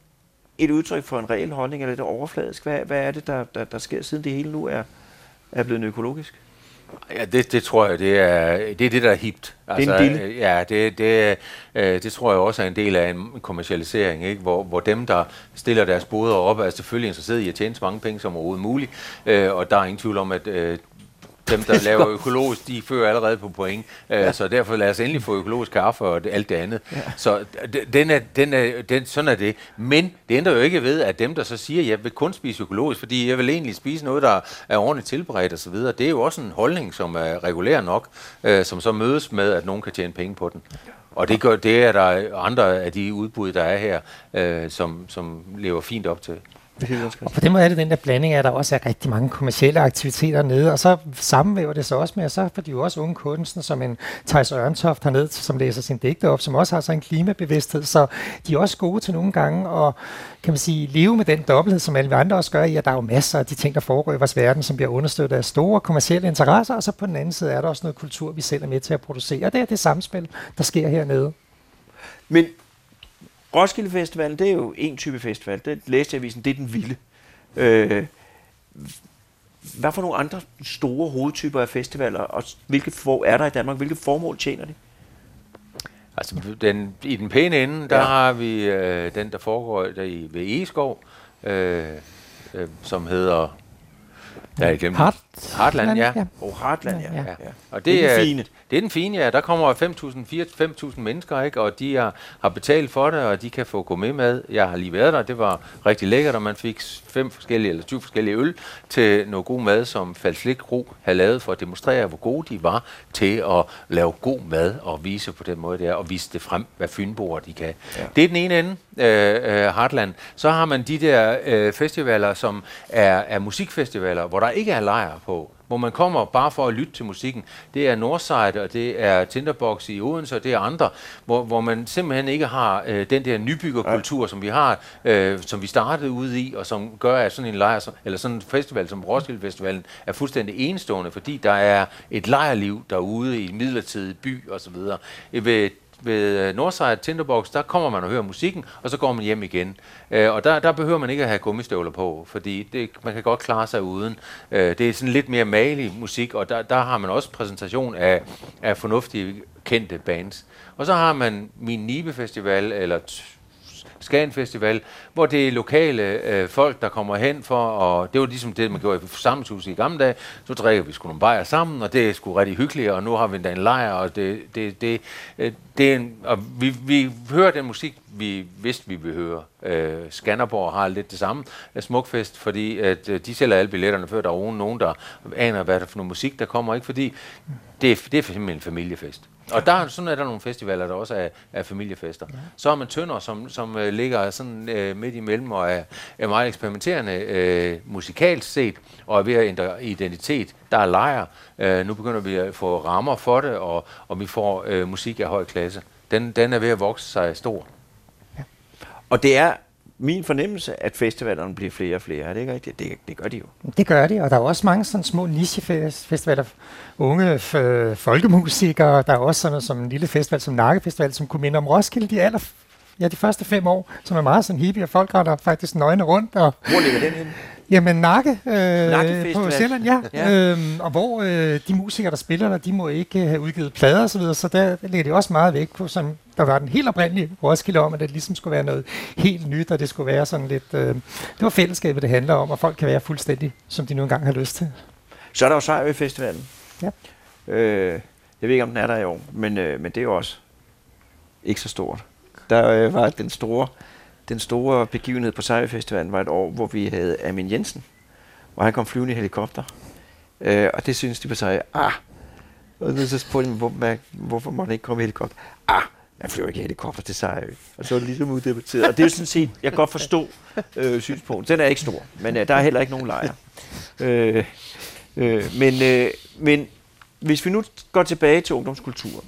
et udtryk for en reel holdning, eller er det overfladisk? Hvad, hvad er det, der, der, der sker, siden det hele nu er, er blevet økologisk? Ja, det, det tror jeg, det er det, er det der er hipt. Altså, det er en dille. Ja, det, det, øh, det tror jeg også er en del af en kommercialisering, ikke? Hvor, hvor dem, der stiller deres boder op, er selvfølgelig interesseret i at tjene så mange penge som overhovedet muligt. Øh, og der er ingen tvivl om, at øh, dem, der laver økologisk, de fører allerede på point. Øh, ja. Så derfor lad os endelig få økologisk kaffe og det, alt det andet. Ja. Så den er, den er, den, sådan er det. Men det ændrer jo ikke ved, at dem, der så siger, at jeg vil kun spise økologisk, fordi jeg vil egentlig spise noget, der er ordentligt tilberedt osv., det er jo også en holdning, som er regulær nok, øh, som så mødes med, at nogen kan tjene penge på den. Og det, gør, det er der andre af de udbud, der er her, øh, som, som lever fint op til. Og på den måde er det den der blanding af, at der også er rigtig mange kommercielle aktiviteter nede, og så sammenvæver det så også med, og så får de jo også unge kunstnere, som en Theis Ørntoft hernede, som læser sin digte op, som også har så en klimabevidsthed, så de er også gode til nogle gange at, kan man sige, leve med den dobbelthed, som alle andre også gør i, at der er jo masser af de ting, der foregår i vores verden, som bliver understøttet af store kommercielle interesser, og så på den anden side er der også noget kultur, vi selv er med til at producere, og det er det samspil, der sker hernede. Men Roskilde Festivalen, det er jo en type festival. Det læste jeg i avisen, det er den vilde. Øh, hvad for nogle andre store hovedtyper af festivaler, og hvilke for, er der i Danmark? Hvilke formål tjener de? Altså, den, i den pæne ende, der ja. har vi øh, den, der foregår der i, ved Egeskov, øh, øh, som hedder... Ja, igennem Heart. Heartland, ja. Oh, Heartland, ja. ja. ja. Og det, det er den fine. Det er den fine, ja. Der kommer fem tusind mennesker, ikke? Og de har, har betalt for det, og de kan få gå med med. Jeg har lige været der, det var rigtig lækkert, og man fik fem forskellige, eller tyve forskellige øl til noget god mad, som Falslik Kro havde lavet for at demonstrere, hvor gode de var til at lave god mad og vise på den måde der, og vise det frem, hvad fynboer de kan. Ja. Det er den ene ende, øh, øh, Heartland. Så har man de der øh, festivaler, som er, er musikfestivaler, hvor der ikke er lejr på, hvor man kommer bare for at lytte til musikken. Det er Northside, og det er Tinderbox i Odense, og det er andre, hvor, hvor man simpelthen ikke har øh, den der nybyggerkultur, ja. som vi har, øh, som vi startede ude i, og som gør, at sådan en lejr, eller sådan en festival som Roskilde Festivalen er fuldstændig enestående, fordi der er et lejrliv derude i en midlertidig by osv. Ved ved Northside Tinderbox, der kommer man og hører musikken, og så går man hjem igen. Øh, og der, der behøver man ikke at have gummistøvler på, fordi det, man kan godt klare sig uden. Øh, det er sådan lidt mere malig musik, og der, der har man også præsentation af, af fornuftige, kendte bands. Og så har man min Nibe Festival, eller Skagen Festival, hvor det er lokale øh, folk, der kommer hen for, og det var ligesom det, man gjorde i forsamlingshuset i gamle dage. Så drikker vi sgu nogle bajer sammen, og det er sgu rigtig hyggeligt, og nu har vi endda en lejr, og det, det, det, øh, det er en, og vi, vi hører den musik, vi vidste, vi ville høre. Øh, Skanderborg har lidt det samme af Smukfest, fordi at, øh, de sælger alle billetterne, før der er nogen, der aner, hvad der er for noget musik, der kommer, ikke? Fordi det er, det er simpelthen en familiefest. Og der, sådan er der nogle festivaler, der også er, er familiefester. Ja. Så har man Tønder, som, som uh, ligger sådan uh, midt imellem og er, er meget eksperimenterende uh, musikalt set, og er ved at ændre identitet. Der er lejr. Uh, nu begynder vi at få rammer for det, og, og vi får uh, musik af høj klasse. Den, den er ved at vokse sig stor. Ja. Og det er min fornemmelse, at festivalerne bliver flere og flere. Er det ikke rigtigt? Det, det gør de jo. Det gør de, og der er også mange sådan små nichefestivaler. Unge f- folkemusikere. Der er også sådan noget som en lille festival som Nakkefestival, som kunne minde om Roskilde de aller ja, de første fem år, som er meget sådan hippie, og folk render faktisk nøgne rundt. Og hvor ligger den henne? Jamen Nakke øh, på Sjælland, ja. ja. Øhm, og hvor øh, de musikere, der spiller der, de må ikke have udgivet plader og så videre, så der ligger det også meget væk på, som der var den helt oprindelige Roskilde om, at det ligesom skulle være noget helt nyt, og det skulle være sådan lidt, øh, det var fællesskabet, det handler om, og folk kan være fuldstændig, som de nu engang har lyst til. Så er der jo Sejerø Festivalen. Ja. Øh, jeg ved ikke, om den er der i år, men, øh, men det er jo også ikke så stort. Der øh, var den store, den store begivenhed på Sejerø Festivalen var et år, hvor vi havde Amin Jensen, hvor han kom flyvende i helikopter. Øh, og det synes de på sig, ah, og så spurgte de mig, hvor, hvorfor må han ikke komme i helikopter? Ah, jeg flyver ikke i helikopter til Sejerø. Og så var det ligesom uddebatteret. Og det er jo sådan set, jeg kan godt forstå øh, synspunktet. Den er ikke stor, men øh, der er heller ikke nogen lejre. Øh, øh, men, øh, men hvis vi nu går tilbage til ungdomskulturen,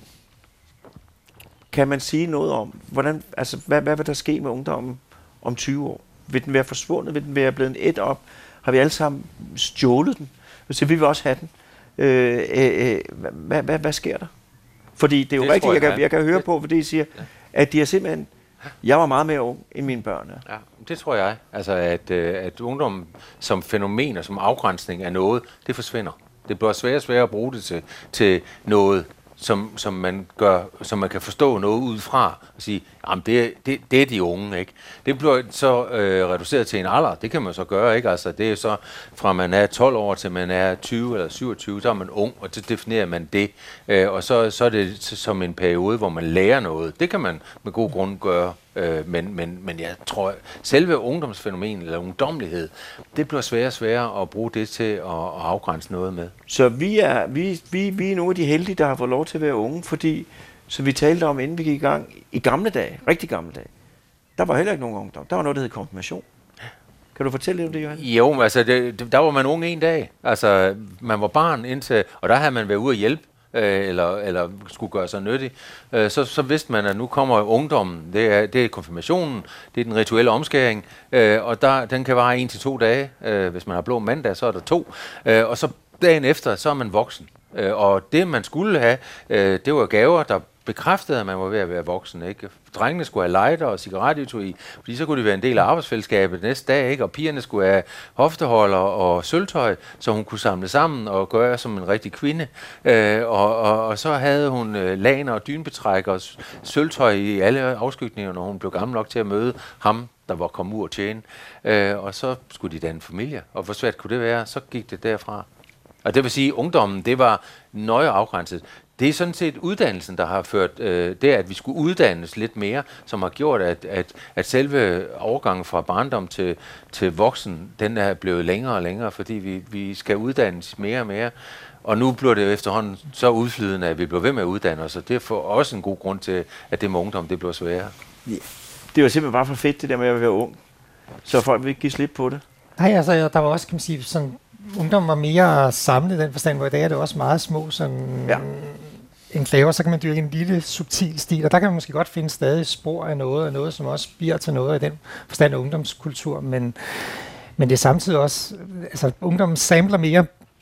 kan man sige noget om, hvordan, altså, hvad, hvad vil der ske med ungdommen om tyve år? Vil den være forsvundet? Vil den være blevet et op? Har vi alle sammen stjålet den? Så vi vil også have den. Øh, øh, øh, hvad, hvad, hvad sker der? Fordi det er jo det rigtigt, jeg, jeg, kan, jeg kan høre på, fordi I siger, at de har simpelthen... Jeg var meget mere ung end mine børn. Ja, det tror jeg. Altså, at, at ungdom som fænomen og som afgrænsning af noget, det forsvinder. Det bliver sværere og sværere at bruge det til, til noget, som, som, man gør, som man kan forstå noget udefra og sige, jamen det, det, det er de unge, ikke? Det bliver så øh, reduceret til en alder, det kan man så gøre, ikke? Altså det er så fra man er tolv år til man er tyve eller syvogtyve, så er man ung, og så definerer man det. Øh, og så, så er det som en periode, hvor man lærer noget. Det kan man med god grund gøre. Øh, men, men, men jeg tror, selve ungdomsfænomen eller ungdomlighed, det bliver sværere og sværere at bruge det til at, at afgrænse noget med. Så vi er, vi, vi, vi er nogle af de heldige, der har fået lov til at være unge, fordi, som vi talte om, inden vi gik i gang, i gamle dage, rigtig gamle dage, der var heller ikke nogen ungdom. Der var noget, der hed konfirmation. Kan du fortælle lidt om det, Johan? Jo, altså, det, det, der var man ung en dag. Altså, man var barn indtil, og der havde man været ude at hjælpe. Øh, eller, eller skulle gøre sig nyttig, øh, så, så vidste man, at nu kommer ungdommen. Det er, det er konfirmationen, det er den rituelle omskæring, øh, og der, den kan vare en til to dage. Øh, hvis man har blå mandag, så er der to. Øh, og så dagen efter, så er man voksen. Øh, og det, man skulle have, øh, det var gaver, der bekræftede, at man var ved at være voksen, ikke? Drengene skulle have lighter og cigarettetui, fordi så kunne de være en del af arbejdsfællesskabet næste dag, ikke? Og pigerne skulle have hofteholder og sølvtøj, så hun kunne samle sammen og gøre som en rigtig kvinde. Øh, og, og, og så havde hun øh, laner og dynbetræk og sølvtøj i alle afskygninger, når hun blev gammel nok til at møde ham, der var kommet ud og tjene. Øh, og så skulle de danne familie. Og hvor svært kunne det være? Så gik det derfra. Og det vil sige, at ungdommen, det var nøje afgrænset. Det er sådan set uddannelsen, der har ført øh, det, at vi skulle uddannes lidt mere, som har gjort, at, at, at selve overgangen fra barndom til, til voksen, den er blevet længere og længere, fordi vi, vi skal uddannes mere og mere. Og nu bliver det efterhånden så udflydende, at vi bliver ved med at uddanne os, og det er for også en god grund til, at det med ungdom, det bliver sværere. Ja. Det var simpelthen bare for fedt, det der med at være ung. Så folk vil ikke give slip på det. Nej, altså der var også, kan man sige, sådan, ungdom var mere samlet i den forstand, hvor i dag er det også meget små, sådan... Ja. Enklaver, så kan man dyrke en lille subtil stil, og der kan man måske godt finde stadig spor af noget, af noget, som også bliver til noget af den forstand af ungdomskultur, men, men det er samtidig også, altså ungdommen samler mere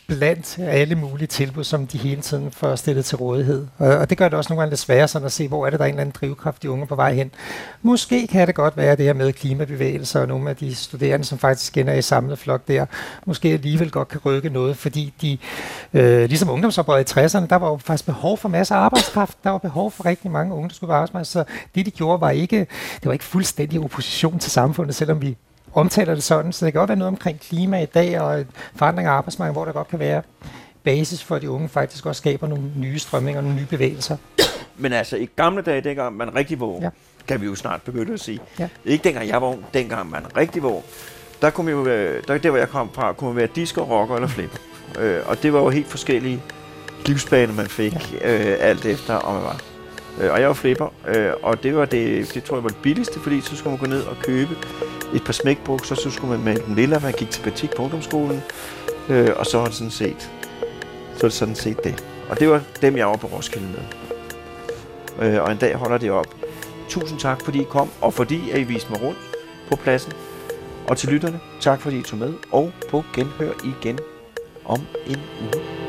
blandt alle mulige tilbud, som de hele tiden får stillet til rådighed. Og, og det gør det også nogle gange lidt sværere sådan at se, hvor er det, der er en eller anden drivkraft, de unge på vej hen. Måske kan det godt være det her med klimabevægelser og nogle af de studerende, som faktisk ender i samlet flok der, måske alligevel godt kan rykke noget, fordi de, øh, ligesom ungdomsoprøret i tresserne, der var jo faktisk behov for masser af arbejdskraft, der var behov for rigtig mange unge, der skulle på arbejdsmarkedet, så det de gjorde var ikke, det var ikke fuldstændig opposition til samfundet, selvom vi omtaler det sådan, så det kan godt være noget omkring klima i dag og forandring af arbejdsmarkedet, hvor der godt kan være basis for, at de unge faktisk også skaber nogle nye strømninger, nogle nye bevægelser. Men altså, i gamle dage, dengang man rigtig var ung, ja. kan vi jo snart begynde at sige. Ja. Ikke dengang jeg var ung, dengang man rigtig var ung. Der kunne man jo, der, der hvor jeg kom fra, kunne man være disco, rocker eller flip. Øh, og det var jo helt forskellige livsbaner, man fik, ja. øh, alt efter, om man var. Øh, og jeg var flipper, øh, og det var det, det tror jeg var det billigste, fordi så skulle man gå ned og købe et par smækbukser, så skulle man med den lille, man gik til batik på ungdomsskolen, øh, og så var det sådan set, så var det sådan set det. Og det var dem, jeg var på Roskilde med. Øh, og en dag holder det op. Tusind tak, fordi I kom, og fordi at I viste mig rundt på pladsen. Og til lytterne, tak fordi I tog med, og på genhør igen om en uge.